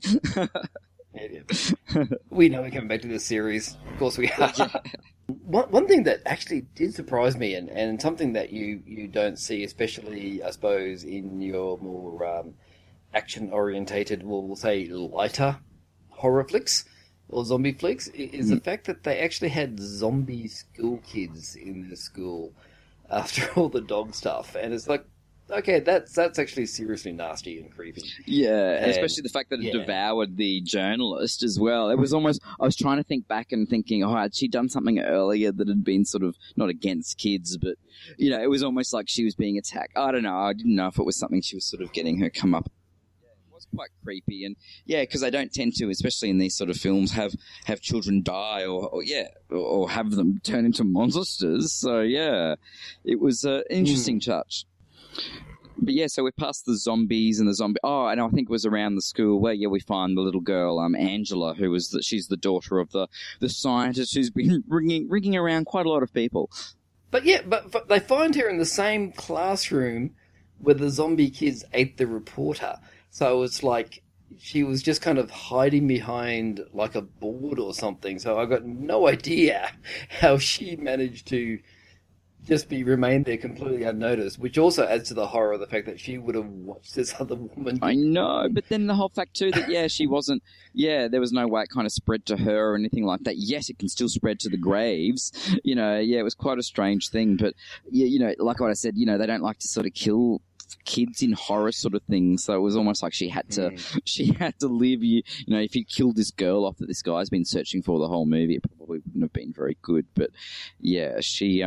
Yeah. We know we're coming back to this series. Of course we are. One thing that actually did surprise me, and something that you don't see, especially, I suppose, in your more action-orientated, we'll say lighter horror flicks or zombie flicks, is the fact that they actually had zombie school kids in the school after all the dog stuff. And it's like, okay, that's actually seriously nasty and creepy. Yeah, and especially the fact that it devoured the journalist as well. It was almost, I was trying to think back and thinking, had she done something earlier that had been sort of not against kids, but, it was almost like she was being attacked. I don't know. I didn't know if it was something she was sort of getting her come up. Yeah, it was quite creepy. And yeah, because they don't tend to, especially in these sort of films, have children die or have them turn into monsters. So yeah, it was an interesting touch. But yeah, so we're past the zombies and the zombie. Oh, and I think it was around the school where we find the little girl, Angela, she's the daughter of the scientist who's been ringing around quite a lot of people. But yeah, but they find her in the same classroom where the zombie kids ate the reporter. So it's like she was just kind of hiding behind like a board or something. So I got no idea how she managed to just remain there completely unnoticed, which also adds to the horror of the fact that she would have watched this other woman. I know, but then the whole fact too that she wasn't, there was no way it kind of spread to her or anything like that. Yes, it can still spread to the graves. It was quite a strange thing, but like what I said, they don't like to sort of kill kids in horror sort of things, so it was almost like she had to live. If you killed this girl off that this guy's been searching for the whole movie, it probably wouldn't have been very good. But yeah, she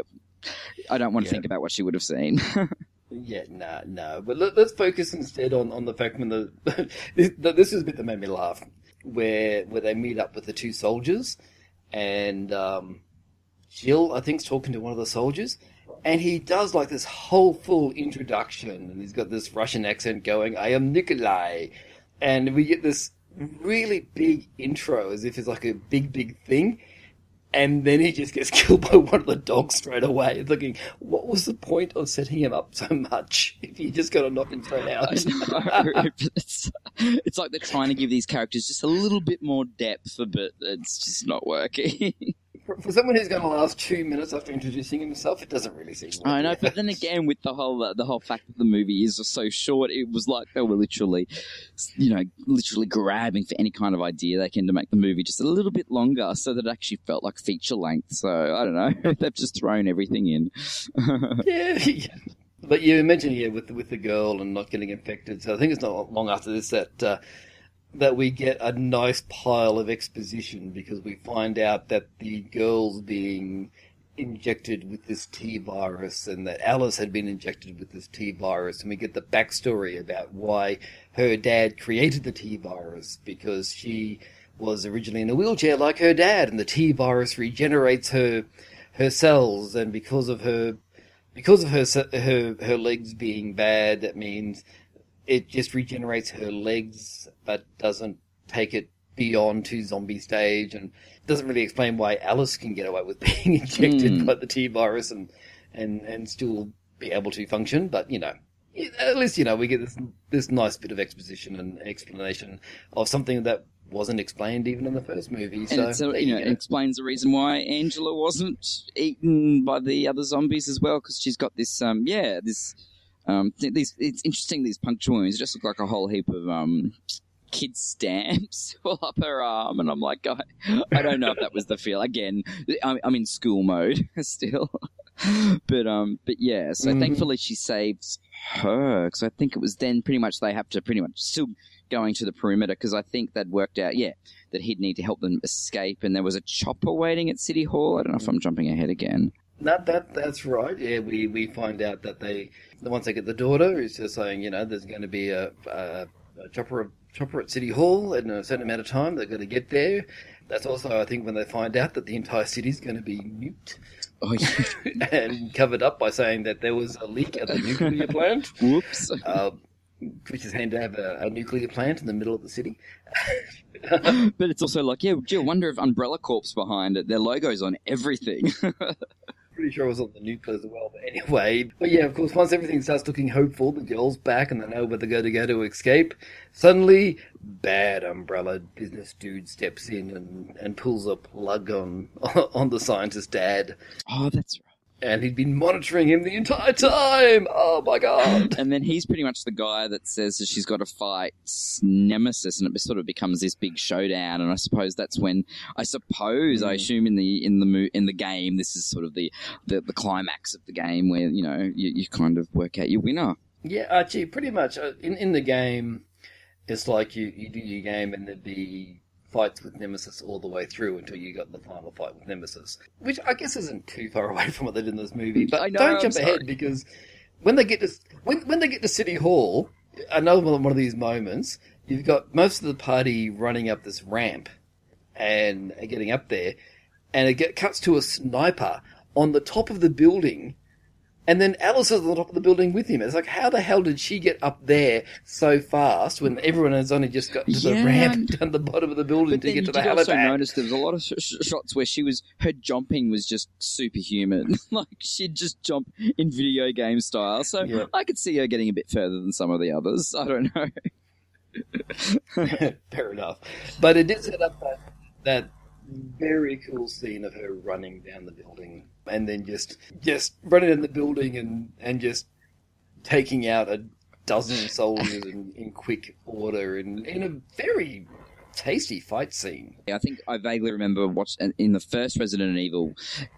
I don't want to think about what she would have seen. Yeah, no. But let's focus instead on the fact when this is a bit that made me laugh, where they meet up with the 2 soldiers, and Jill, I think, is talking to one of the soldiers, and he does like this whole full introduction, and he's got this Russian accent going, "I am Nikolai," and we get this really big intro as if it's like a big thing. And then he just gets killed by one of the dogs straight away. Thinking, what was the point of setting him up so much if you just got to knock him straight out? I know. It's like they're trying to give these characters just a little bit more depth, but it's just not working. For someone who's going to last 2 minutes after introducing himself, it doesn't really seem like I know, it. but then again, with the whole fact that the movie is so short, it was like they were literally grabbing for any kind of idea they can to make the movie just a little bit longer, so that it actually felt like feature length. So I don't know, they've just thrown everything in. Yeah. But you mentioned here with the girl and not getting infected. So I think it's not long after this that we get a nice pile of exposition, because we find out that the girl's being injected with this T-virus and that Alice had been injected with this T-virus, and we get the backstory about why her dad created the T-virus, because she was originally in a wheelchair like her dad, and the T-virus regenerates her cells, and because of her legs being bad, that means it just regenerates her legs, but doesn't take it beyond to zombie stage, and doesn't really explain why Alice can get away with being injected by the T-virus and still be able to function. But, at least, we get this nice bit of exposition and explanation of something that wasn't explained even in the first movie. So, it explains the reason why Angela wasn't eaten by the other zombies as well, because she's got this, it's interesting, these puncture wounds just look like a whole heap of kid stamps all up her arm, and I'm like, I don't know if that was the feel. Again, I'm in school mode still, but yeah. So thankfully she saves her, because I think it was then pretty much they have to pretty much still going to the perimeter, because I think they'd worked out, that he'd need to help them escape, and there was a chopper waiting at City Hall. I don't know if I'm jumping ahead again. That's right. Yeah, we find out that once they get the daughter, it's just saying, there's going to be a chopper at City Hall in a certain amount of time. They're going to get there. That's also, I think, when they find out that the entire city's going to be nuked. Oh, yeah. And covered up by saying that there was a leak at the nuclear plant. Whoops. Which is handy to have a nuclear plant in the middle of the city. But it's also like, I wonder if Umbrella Corp's behind it. Their logo's on everything. Pretty sure it was on the nuclear as well, but anyway. But yeah, of course, once everything starts looking hopeful, the girl's back and they know where they're going to go to escape, suddenly, bad Umbrella business dude steps in and pulls a plug on the scientist's dad. Oh, that's right. And he'd been monitoring him the entire time! Oh my god! And then he's pretty much the guy that says that she's got to fight Nemesis, and it sort of becomes this big showdown. And I suppose that's when, I assume in the game, this is sort of the climax of the game where, you kind of work out your winner. Yeah, Archie, pretty much. In the game, it's like you do your game and there'd be fights with Nemesis all the way through until you got the final fight with Nemesis, which I guess isn't too far away from what they did in this movie. But don't jump ahead, because when they get to City Hall, another one of these moments, you've got most of the party running up this ramp and getting up there, and it cuts to a sniper on the top of the building. And then Alice is on the top of the building with him. It's like, how the hell did she get up there so fast when everyone has only just got to the ramp down the bottom of the building to get to the helipad? But then you also noticed there was a lot of shots where her jumping was just superhuman. Like, she'd just jump in video game style. So I could see her getting a bit further than some of the others. I don't know. Fair enough. But it did set up that very cool scene of her running down the building and then just running in the building and just taking out a dozen soldiers in quick order in a very tasty fight scene. Yeah, I think I vaguely remember watching in the first Resident Evil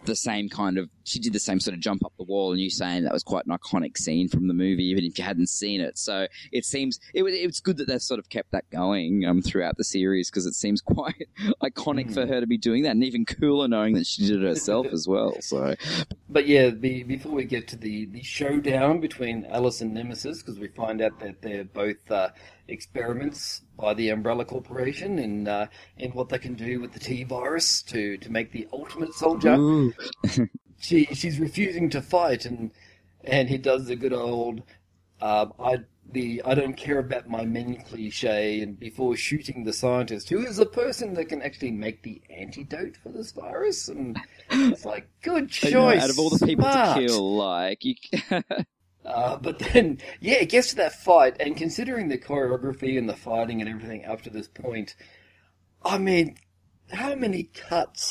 she did the same sort of jump up the wall, and you saying that was quite an iconic scene from the movie, even if you hadn't seen it. So it seems it's good that they've sort of kept that going throughout the series, because it seems quite iconic for her to be doing that, and even cooler knowing that she did it herself as well. So, but yeah, before we get to the showdown between Alice and Nemesis, because we find out that they're both experiments by the Umbrella Corporation in what they can do with the T-virus to make the ultimate soldier. She's refusing to fight, and he does the good old I don't care about my men cliche, and before shooting the scientist, who is the person that can actually make the antidote for this virus, and it's like, good choice. Out of all the people smart. to kill, like you. But then, it gets to that fight, and considering the choreography and the fighting and everything up to this point, I mean, how many cuts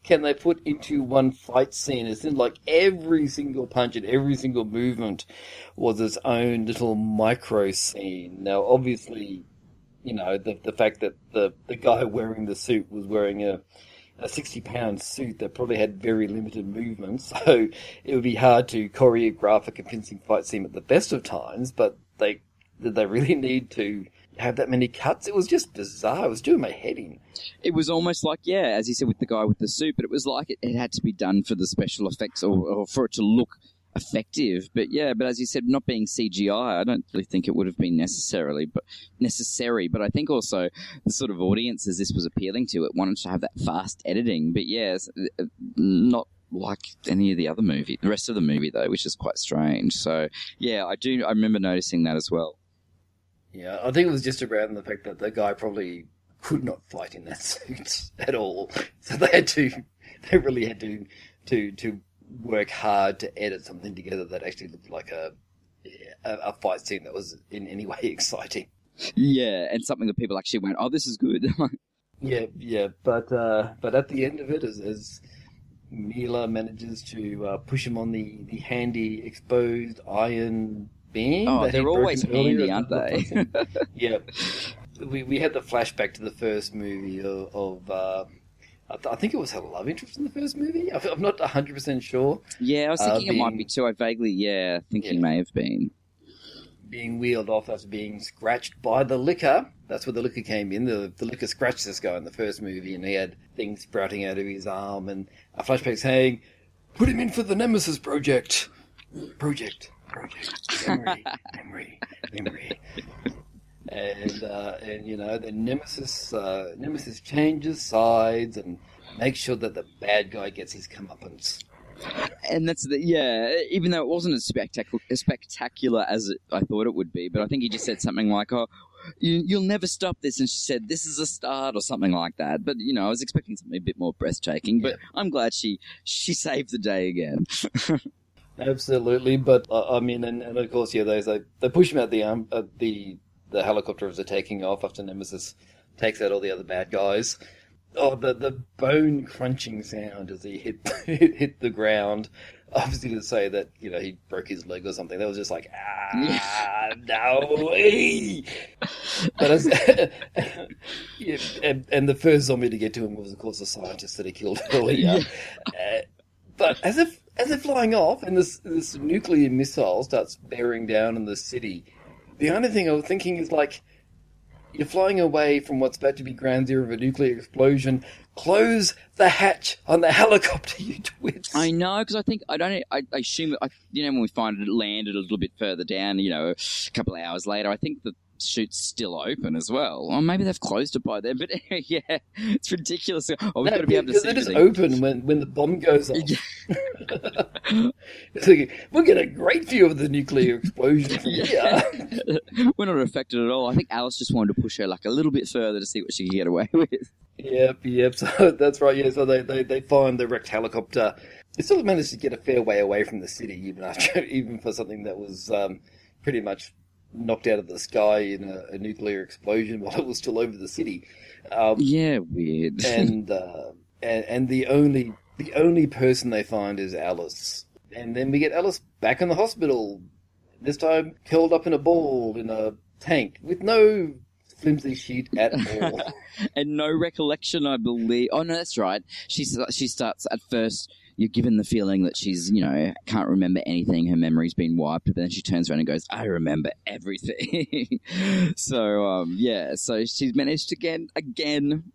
can they put into one fight scene? It seemed like every single punch and every single movement was its own little micro scene. Now, obviously, you know, the fact that the guy wearing the suit was wearing a 60-pound suit that probably had very limited movement, so it would be hard to choreograph a convincing fight scene at the best of times, but did they really need to have that many cuts? It was just bizarre. It was doing my head in. It was almost like, yeah, as you said with the guy with the suit, but it was like it had to be done for the special effects or for it to look effective. But yeah, but as you said, not being CGI, I don't really think it would have been necessary. But I think also the sort of audiences this was appealing to, it wanted to have that fast editing. But yes, not like any of the rest of the movie though, which is quite strange. So yeah, I remember noticing that as well. Yeah, I think it was just around the fact that the guy probably could not fight in that suit at all. So they really had to work hard to edit something together that actually looked like a fight scene that was in any way exciting. Yeah, and something that people actually went, "Oh, this is good." yeah, but at the end of it, as Mila manages to push him on the handy exposed iron beam. Oh, they're always handy, aren't they? Yeah, we had the flashback to the first movie of I think it was her love interest in the first movie. I'm not 100% sure. Yeah, I was thinking it might be too. I vaguely, think he may have been. Being wheeled off after being scratched by the liquor. That's where the liquor came in. The liquor scratched this guy in the first movie, and he had things sprouting out of his arm, and a flashback saying, "Put him in for the Nemesis project. Project. Memory. And you know, the Nemesis changes sides and makes sure that the bad guy gets his comeuppance. And that's even though it wasn't as spectacular as I thought it would be, but I think he just said something like, "Oh, you'll never stop this," and she said, "This is a start," or something like that. But you know, I was expecting something a bit more breathtaking. But I'm glad she saved the day again. Absolutely, but I mean, and of course, they push him out the helicopter as they're taking off after Nemesis takes out all the other bad guys. Oh, the bone crunching sound as he hit the ground. Obviously, to say that he broke his leg or something. That was just like no way. But and the first zombie to get to him was, of course, the scientist that he killed earlier. But as they're flying off, and this nuclear missile starts bearing down on the city, the only thing I was thinking is, like, you're flying away from what's about to be ground zero of a nuclear explosion. Close the hatch on the helicopter, you twits. I know, because I assume that, when we find it landed a little bit further down, a couple of hours later, I think the chute's still open as well. Or maybe they've closed it by then, but yeah, it's ridiculous. Oh, we've got to be able to see it is open when the bomb goes off. It's like, we'll get a great view of the nuclear explosion from here. We're not affected at all. I think Alice just wanted to push her like a little bit further to see what she could get away with. Yep. So that's right. Yeah. So they find the wrecked helicopter. It still managed to get a fair way away from the city, even for something that was pretty much knocked out of the sky in a nuclear explosion while it was still over the city. Weird. And the only person they find is Alice. And then we get Alice back in the hospital, this time curled up in a ball in a tank with no flimsy sheet at all. And no recollection, I believe. Oh, no, that's right. She starts at first. You're given the feeling that she's, can't remember anything. Her memory's been wiped. But then she turns around and goes, "I remember everything." So, so she's managed to again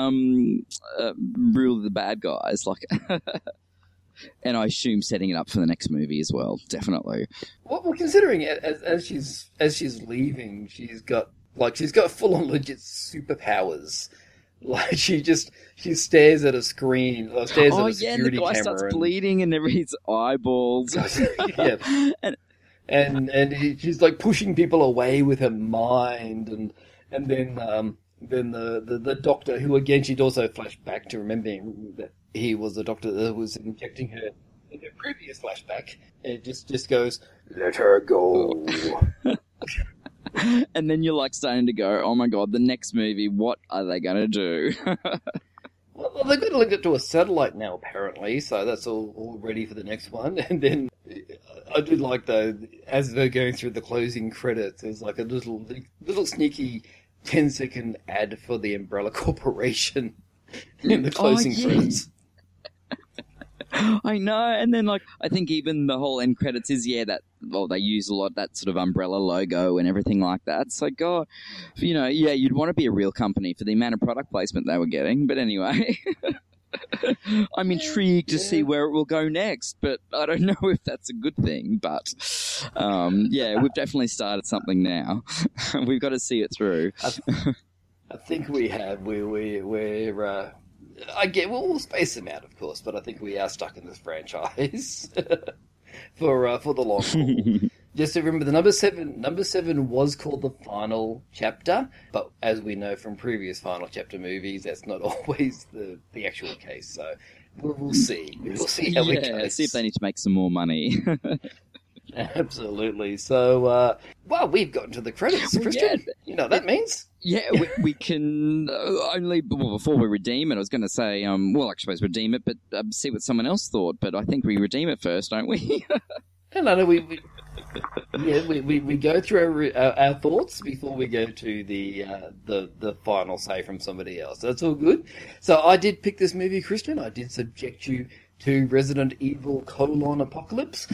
rule the bad guys. And I assume setting it up for the next movie as well. Definitely. Well, considering as she's leaving, she's got full-on legit superpowers. Like, she stares at a screen, or stares at a security camera. And the guy starts bleeding and his eyeballs. Yeah. And she's like pushing people away with her mind, and then the doctor, who again she'd also flashed back to remembering that he was the doctor that was injecting her in her previous flashback. It just goes, "Let her go." And then you're like starting to go, "Oh my god, the next movie, what are they going to do?" Well, Well, they've got to link it to a satellite now, apparently, so that's all ready for the next one. And then I do like, though, as they're going through the closing credits, there's like a little sneaky 10-second ad for the Umbrella Corporation in the closing credits. I know, and then I think even the whole end credits is they use a lot that sort of Umbrella logo and everything like that. So God, you'd want to be a real company for the amount of product placement they were getting. But anyway, I'm intrigued to see where it will go next, but I don't know if that's a good thing. But we've definitely started something now. We've got to see it through. I think we have. We're we'll space them out, of course, but I think we are stuck in this franchise for the long haul. Just to remember, the number seven was called the final chapter, but as we know from previous final chapter movies, that's not always the actual case. So we'll see. We'll see how it goes. See if they need to make some more money. Absolutely. So, we've gotten to the credits, Christian. Yeah. You know what that means? Yeah, we can before we redeem it, I was going to say, I suppose redeem it, but see what someone else thought. But I think we redeem it first, don't we? No, we go through our thoughts before we go to the final say from somebody else. That's all good. So I did pick this movie, Christian. I did subject you to Resident Evil : Apocalypse.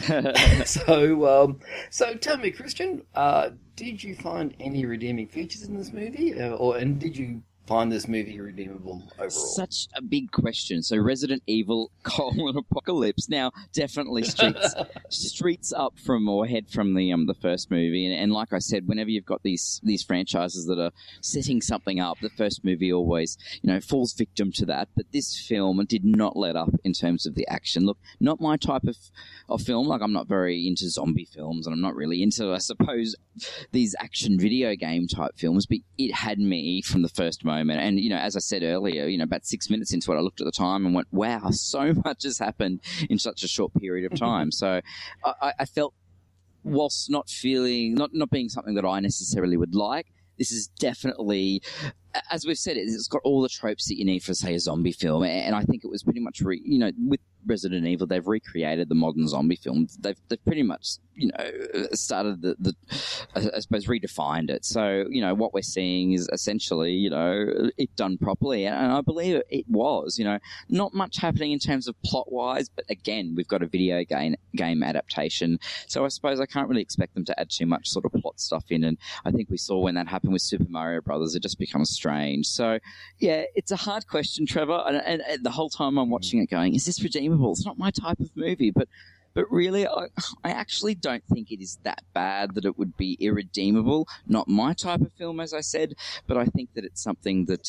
So tell me, Christian, did you find any redeeming features in this movie, and did you find this movie redeemable overall? Such a big question. So Resident Evil : Apocalypse now definitely streets up from or ahead from the first movie, and like I said, whenever you've got these franchises that are setting something up, the first movie always falls victim to that. But this film did not let up in terms of the action. Look, not my type of film. Like, I'm not very into zombie films, and I'm not really into, I suppose, these action video game type films, but it had me from the first moment. And, as I said earlier, about 6 minutes into it, I looked at the time and went, wow, so much has happened in such a short period of time. So I felt, whilst not being something that I necessarily would like, this is definitely, as we've said, it's got all the tropes that you need for, say, a zombie film. And I think it was pretty much, with Resident Evil, they've recreated the modern zombie film. They've pretty much, started I suppose, redefined it. So, what we're seeing is essentially, it done properly. And I believe it was, not much happening in terms of plot-wise, but again, we've got a video game adaptation. So I suppose I can't really expect them to add too much sort of plot stuff in. And I think we saw when that happened with Super Mario Brothers, it just becomes strange. So, yeah, it's a hard question, Trevor. And the whole time I'm watching it going, is this redeemable? It's not my type of movie, but really, I actually don't think it is that bad that it would be irredeemable. Not my type of film, as I said, but I think that it's something that,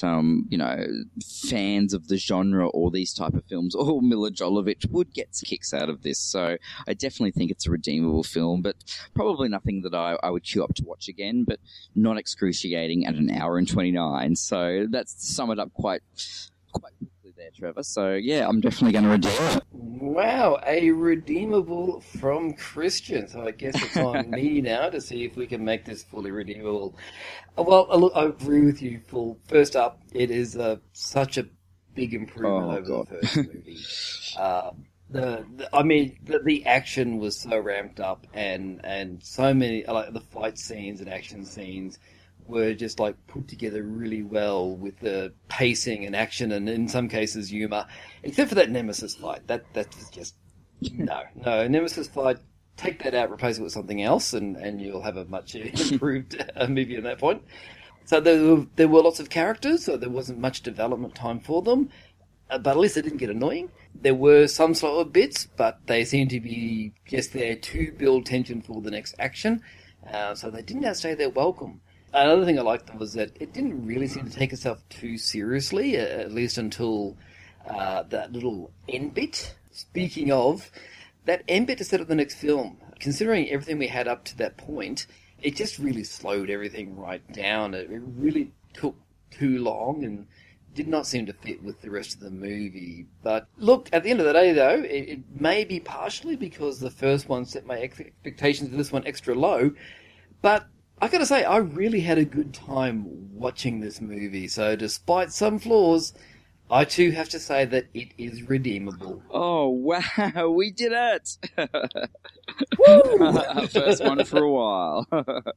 fans of the genre or these type of films, or Mila Jovovich, would get kicks out of this. So I definitely think it's a redeemable film, but probably nothing that I would queue up to watch again, but not excruciating at 1 hour and 29. So that's to sum it up quite quickly there, Trevor. So yeah, I'm definitely going to redeem it. Wow, a redeemable from Christian. So I guess it's on me now to see if we can make this fully redeemable. Well, look, I agree with you. First up, it is such a big improvement over the first movie. The action was so ramped up, and so many the fight scenes and action scenes were just put together really well with the pacing and action, and in some cases humor, except for that Nemesis fight. That's just no Nemesis fight. Take that out, replace it with something else, and you'll have a much improved movie at that point. So there were lots of characters, so there wasn't much development time for them, but at least they didn't get annoying. There were some slower bits, but they seemed to be just there to build tension for the next action, so they didn't outstay their welcome. Another thing I liked was that it didn't really seem to take itself too seriously, at least until that little end bit. Speaking of, that end bit to set up the next film, considering everything we had up to that point, it just really slowed everything right down. It really took too long and did not seem to fit with the rest of the movie. But look, at the end of the day, though, it may be partially because the first one set my expectations for this one extra low, but I gotta say, I really had a good time watching this movie. So despite some flaws, I too have to say that it is redeemable. Oh, wow, we did it! Woo! First one for a while.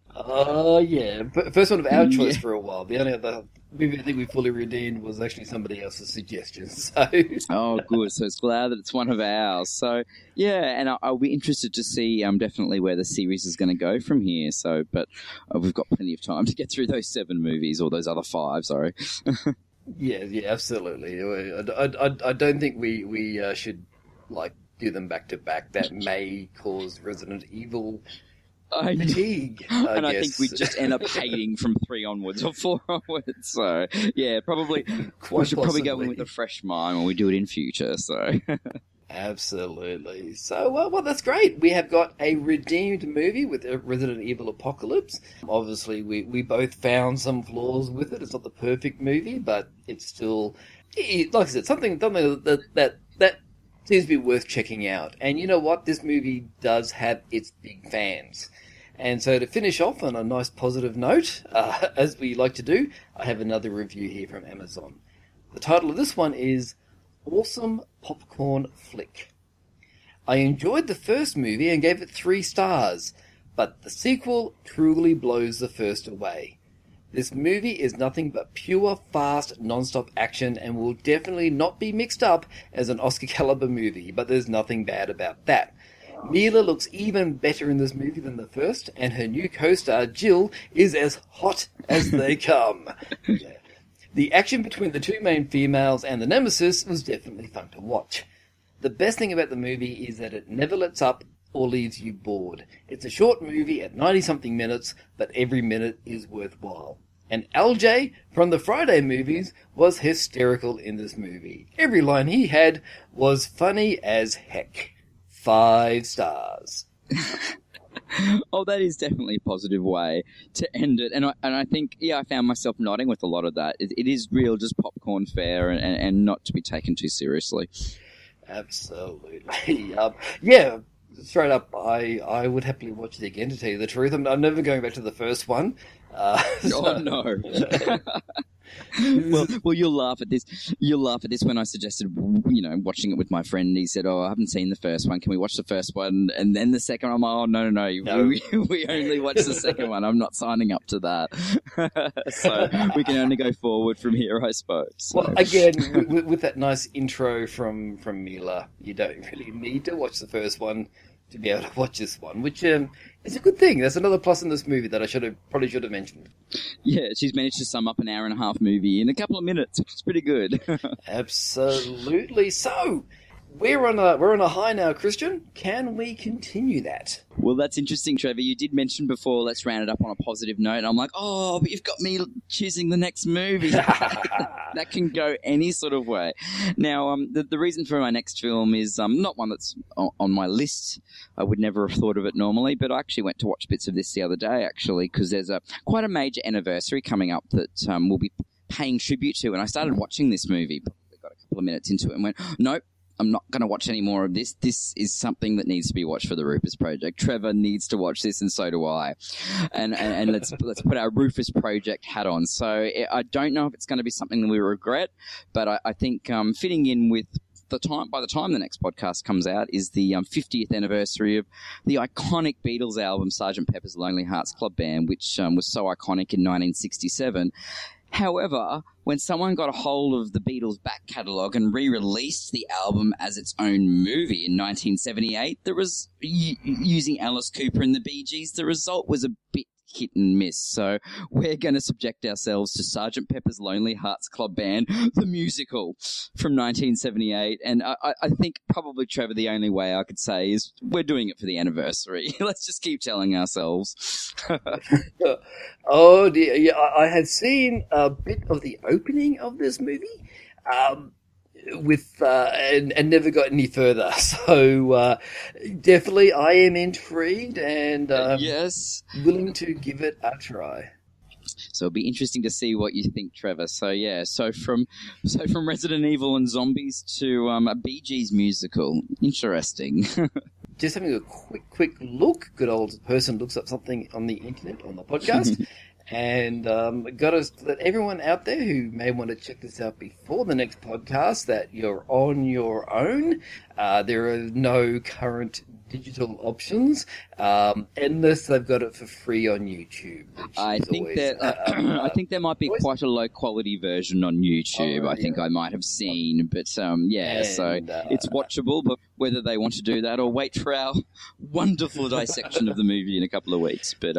Oh, yeah. First one of our choice for a while. The only other movie I think we fully redeemed was actually somebody else's suggestion. So. Oh, good. So it's glad that it's one of ours. So, yeah, and I'll be interested to see definitely where the series is going to go from here. So, but we've got plenty of time to get through those 7 movies, or those other 5, sorry. Yeah, absolutely. I don't think we should, do them back to back. That may cause Resident Evil fatigue, and I guess. think we just end up hating from 3 onwards or 4 onwards. So, yeah, probably we should probably go in with a fresh mind when we do it in future. So, absolutely. So, well, that's great. We have got a redeemed movie with Resident Evil Apocalypse. Obviously, we both found some flaws with it. It's not the perfect movie, but it's still, like I said, something that seems to be worth checking out. And you know what? This movie does have its big fans. And so to finish off on a nice positive note, as we like to do, I have another review here from Amazon. The title of this one is Awesome Popcorn Flick. I enjoyed the first movie and gave it 3 stars, but the sequel truly blows the first away. This movie is nothing but pure, fast, non-stop action and will definitely not be mixed up as an Oscar-caliber movie, but there's nothing bad about that. Mila looks even better in this movie than the first, and her new co-star, Jill, is as hot as they come. The action between the 2 main females and the Nemesis was definitely fun to watch. The best thing about the movie is that it never lets up or leaves you bored. It's a short movie at 90-something minutes, but every minute is worthwhile. And LJ from the Friday movies was hysterical in this movie. Every line he had was funny as heck. 5 stars. Oh, that is definitely a positive way to end it. And I think, I found myself nodding with a lot of that. It is real, just popcorn fare and not to be taken too seriously. Absolutely. Yeah, straight up, I would happily watch it again, to tell you the truth. I'm never going back to the first one. Oh, no. Well, you'll laugh at this. You'll laugh at this when I suggested, watching it with my friend. He said, "Oh, I haven't seen the first one. Can we watch the first one and then the second?" I'm like, "Oh, no. We only watch the second one. I'm not signing up to that." So we can only go forward from here, I suppose. So. Well, again, with that nice intro from Mila, you don't really need to watch the first one to be able to watch this one, which is a good thing. That's another plus in this movie that I probably should have mentioned. Yeah, she's managed to sum up an hour-and-a-half movie in a couple of minutes, which is pretty good. Absolutely. So, we're on a high now, Christian. Can we continue that? Well, that's interesting, Trevor. You did mention before, let's round it up on a positive note. I'm like, oh, but you've got me choosing the next movie. That can go any sort of way. Now, the reason for my next film is not one that's on my list. I would never have thought of it normally, but I actually went to watch bits of this the other day, actually, because there's quite a major anniversary coming up that we'll be paying tribute to. And I started watching this movie, but I got a couple of minutes into it and went, nope. I'm not going to watch any more of this. This is something that needs to be watched for the Rufus Project. Trevor needs to watch this, and so do I. And let's put our Rufus Project hat on. So I don't know if it's going to be something that we regret, but I think fitting in with by the time the next podcast comes out is the 50th anniversary of the iconic Beatles album, Sgt. Pepper's Lonely Hearts Club Band, which was so iconic in 1967. However, when someone got a hold of the Beatles' back catalogue and re-released the album as its own movie in 1978, there was using Alice Cooper and the Bee Gees, the result was a bit hit and miss. So we're going to subject ourselves to Sgt. Pepper's Lonely Hearts Club Band, the musical from 1978. And I think probably, Trevor, the only way I could say is we're doing it for the anniversary. Let's just keep telling ourselves. Oh dear, yeah, I had seen a bit of the opening of this movie, and never got any further. So definitely, I am intrigued and yes, willing to give it a try. So it'll be interesting to see what you think, Trevor. So yeah, so from Resident Evil and zombies to a Bee Gees musical, interesting. Just having a quick look. Good old person looks up something on the internet, on the podcast. And got to let everyone out there who may want to check this out before the next podcast that you're on your own. There are no current digital options unless they've got it for free on YouTube. I think I think there might be quite a low quality version on YouTube. I think I might have seen, but so it's watchable. But whether they want to do that or wait for our wonderful dissection of the movie in a couple of weeks, but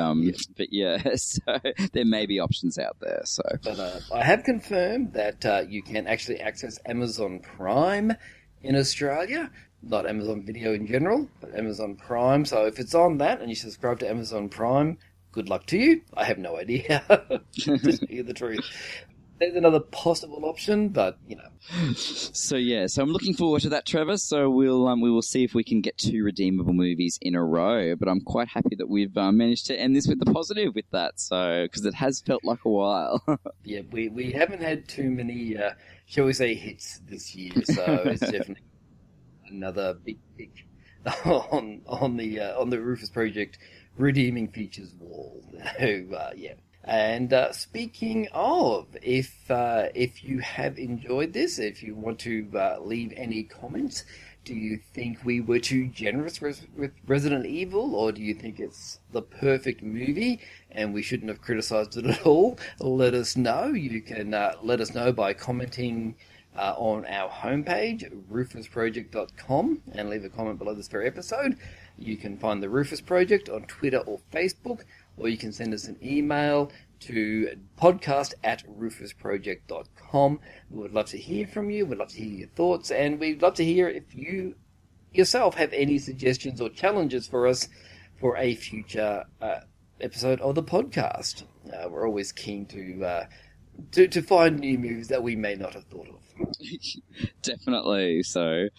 so there may be options out there. So, but I have confirmed that you can actually access Amazon Prime in Australia. Not Amazon Video in general, but Amazon Prime. So if it's on that and you subscribe to Amazon Prime, good luck to you. I have no idea. Just to hear the truth. There's another possible option, but, So I'm looking forward to that, Trevor. So we will see if we can get 2 redeemable movies in a row. But I'm quite happy that we've managed to end this with the positive with that. So, because it has felt like a while. Yeah, we haven't had too many, shall we say, hits this year. So it's definitely another big on the Rufus Project redeeming features wall. And speaking of, if you have enjoyed this, if you want to leave any comments, do you think we were too generous with Resident Evil, or do you think it's the perfect movie and we shouldn't have criticized it at all? Let us know. You can let us know by commenting on our homepage, rufusproject.com, and leave a comment below this very episode. You can find the Rufus Project on Twitter or Facebook, or you can send us an email to podcast@rufusproject.com. We would love to hear from you. We'd love to hear your thoughts, and we'd love to hear if you yourself have any suggestions or challenges for us for a future episode of the podcast. We're always keen to find new movies that we may not have thought of. Definitely. So,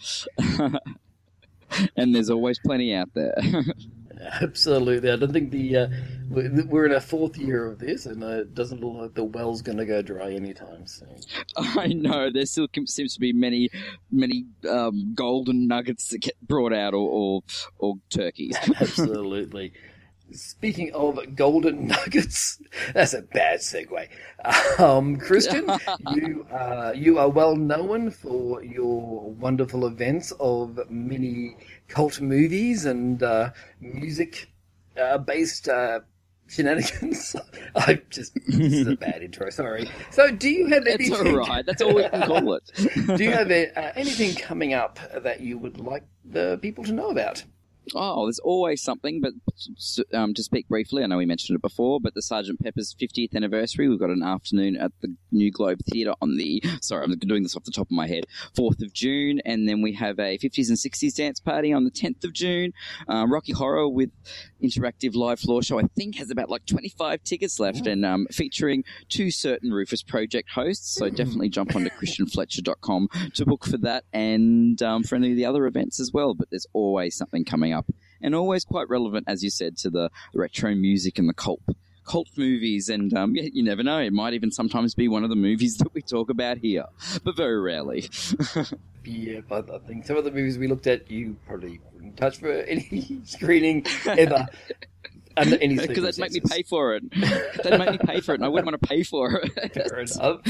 and there's always plenty out there. Absolutely. I don't think we're in our 4th year of this, and it doesn't look like the well's going to go dry anytime soon. I know. There still seems to be many golden nuggets that get brought out, or turkeys. Absolutely. Speaking of golden nuggets, that's a bad segue. Christian, you are well known for your wonderful events of many cult movies and music based shenanigans. This is a bad intro. Sorry. So, do you have anything? It's all right. That's all we can call it. Do you have anything coming up that you would like the people to know about? Oh, there's always something, but to speak briefly, I know we mentioned it before, but the Sgt. Pepper's 50th anniversary, we've got an afternoon at the New Globe Theatre on I'm doing this off the top of my head, 4th of June, and then we have a 50s and 60s dance party on the 10th of June. Rocky Horror with interactive live floor show, I think, has about 25 tickets left, and featuring 2 certain Rufus Project hosts, so definitely jump onto christianfletcher.com to book for that, and for any of the other events as well, but there's always something coming up. And always quite relevant, as you said, to the retro music and the cult movies. And you never know, it might even sometimes be one of the movies that we talk about here, but very rarely. Yeah, but I think some of the movies we looked at, you probably wouldn't touch for any screening ever. Under any because they'd make me pay for it. They'd make me pay for it, and I wouldn't want to pay for it. Fair enough.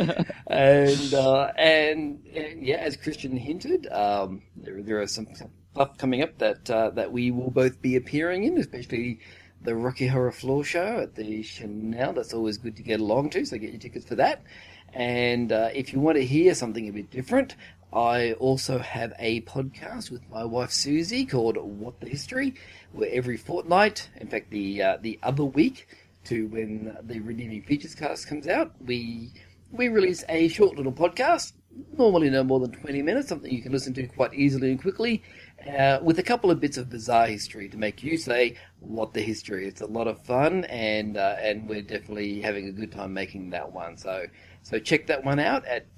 And as Christian hinted, there are some stuff coming up that we will both be appearing in, especially the Rocky Horror Floor Show at the Chanel. That's always good to get along to, so get your tickets for that. And if you want to hear something a bit different, I also have a podcast with my wife Susie called What the History, where every fortnight, in fact the other week to when the Redeeming Features cast comes out, we release a short little podcast, normally no more than 20 minutes, something you can listen to quite easily and quickly, with a couple of bits of bizarre history to make you say, what the history. It's a lot of fun, and we're definitely having a good time making that one. So check that one out at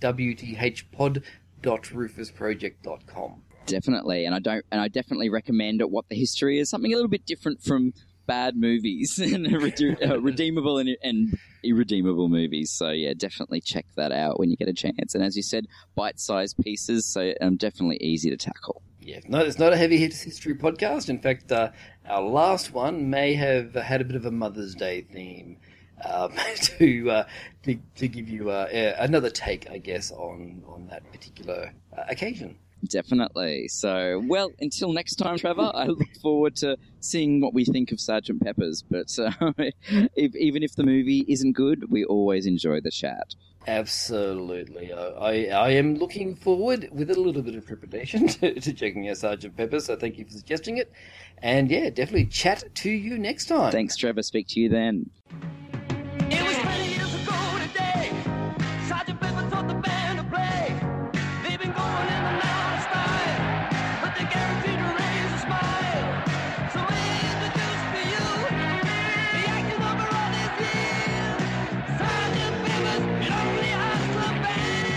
wthpod.rufusproject.com. Definitely, and I definitely recommend What the History is, something a little bit different from bad movies and redeemable and irredeemable movies. So yeah, definitely check that out when you get a chance. And as you said, bite-sized pieces, so definitely easy to tackle. Yeah, no, it's not a heavy history podcast. In fact, our last one may have had a bit of a Mother's Day theme. to give you another take, I guess, on that particular occasion. Definitely. So, well, until next time, Trevor, I look forward to seeing what we think of Sgt. Pepper's. But even if the movie isn't good, we always enjoy the chat. Absolutely. I am looking forward, with a little bit of trepidation, to checking out Sgt. Pepper, so thank you for suggesting it. And yeah, definitely chat to you next time. Thanks, Trevor. Speak to you then. It was 20 years ago today. Sergeant Pepper taught the band to play. They've been going in and out of style, but they're guaranteed to raise a smile. So we introduce to you the acting over all these years. Sergeant Pepper's Lonely Hearts Club Band.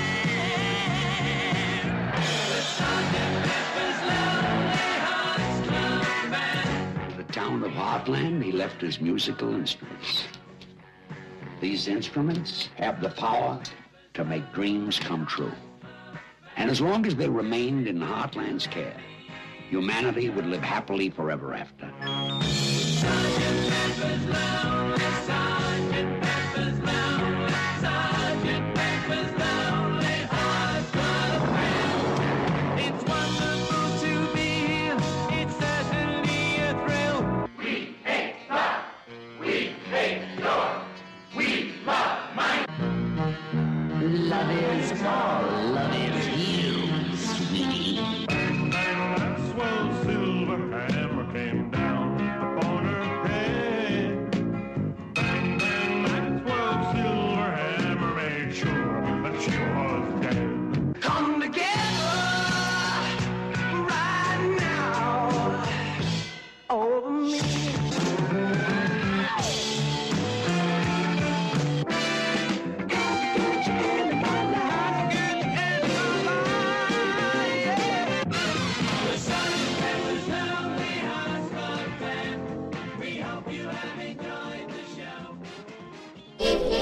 The Sergeant Pepper's Lonely Hearts Club Band. The town of Heartland, he left his musical instruments. These instruments have the power to make dreams come true. And as long as they remained in Heartland's care, humanity would live happily forever after. Sergeant Pepper's Lonely, Sergeant Pepper's Lonely, Sergeant Pepper's Lonely Hearts Club Band. It's wonderful to be here. It's certainly a thrill. We hate rock. We hate your. We love mine. Love is all, love is you, sweetie. Bang, bang, that swell silver hammer came down upon her head. Bang, bang, that swell silver hammer made sure that she was dead. Come together right now over me. The Sergeant Pepper's Lonely Hearts Club Band. We hope you have enjoyed the show.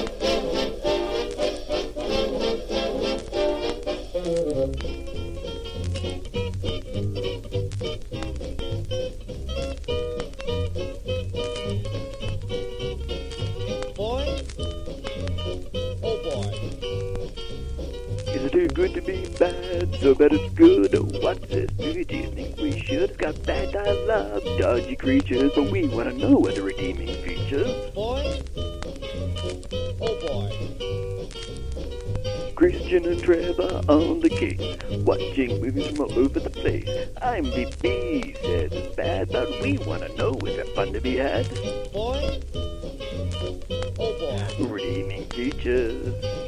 Boy? Oh boy. Is it too good to be bad? So bad it's good. What's this movie? Do you think we should? It's got bad dialogue, dodgy creatures, but we want to know what the redeeming features. Boy? Oh boy. Christian and Trevor on the case, watching movies from all over the place. IMDb says it's bad, but we want to know, is there fun to be had? Boy? Oh boy. Redeeming features.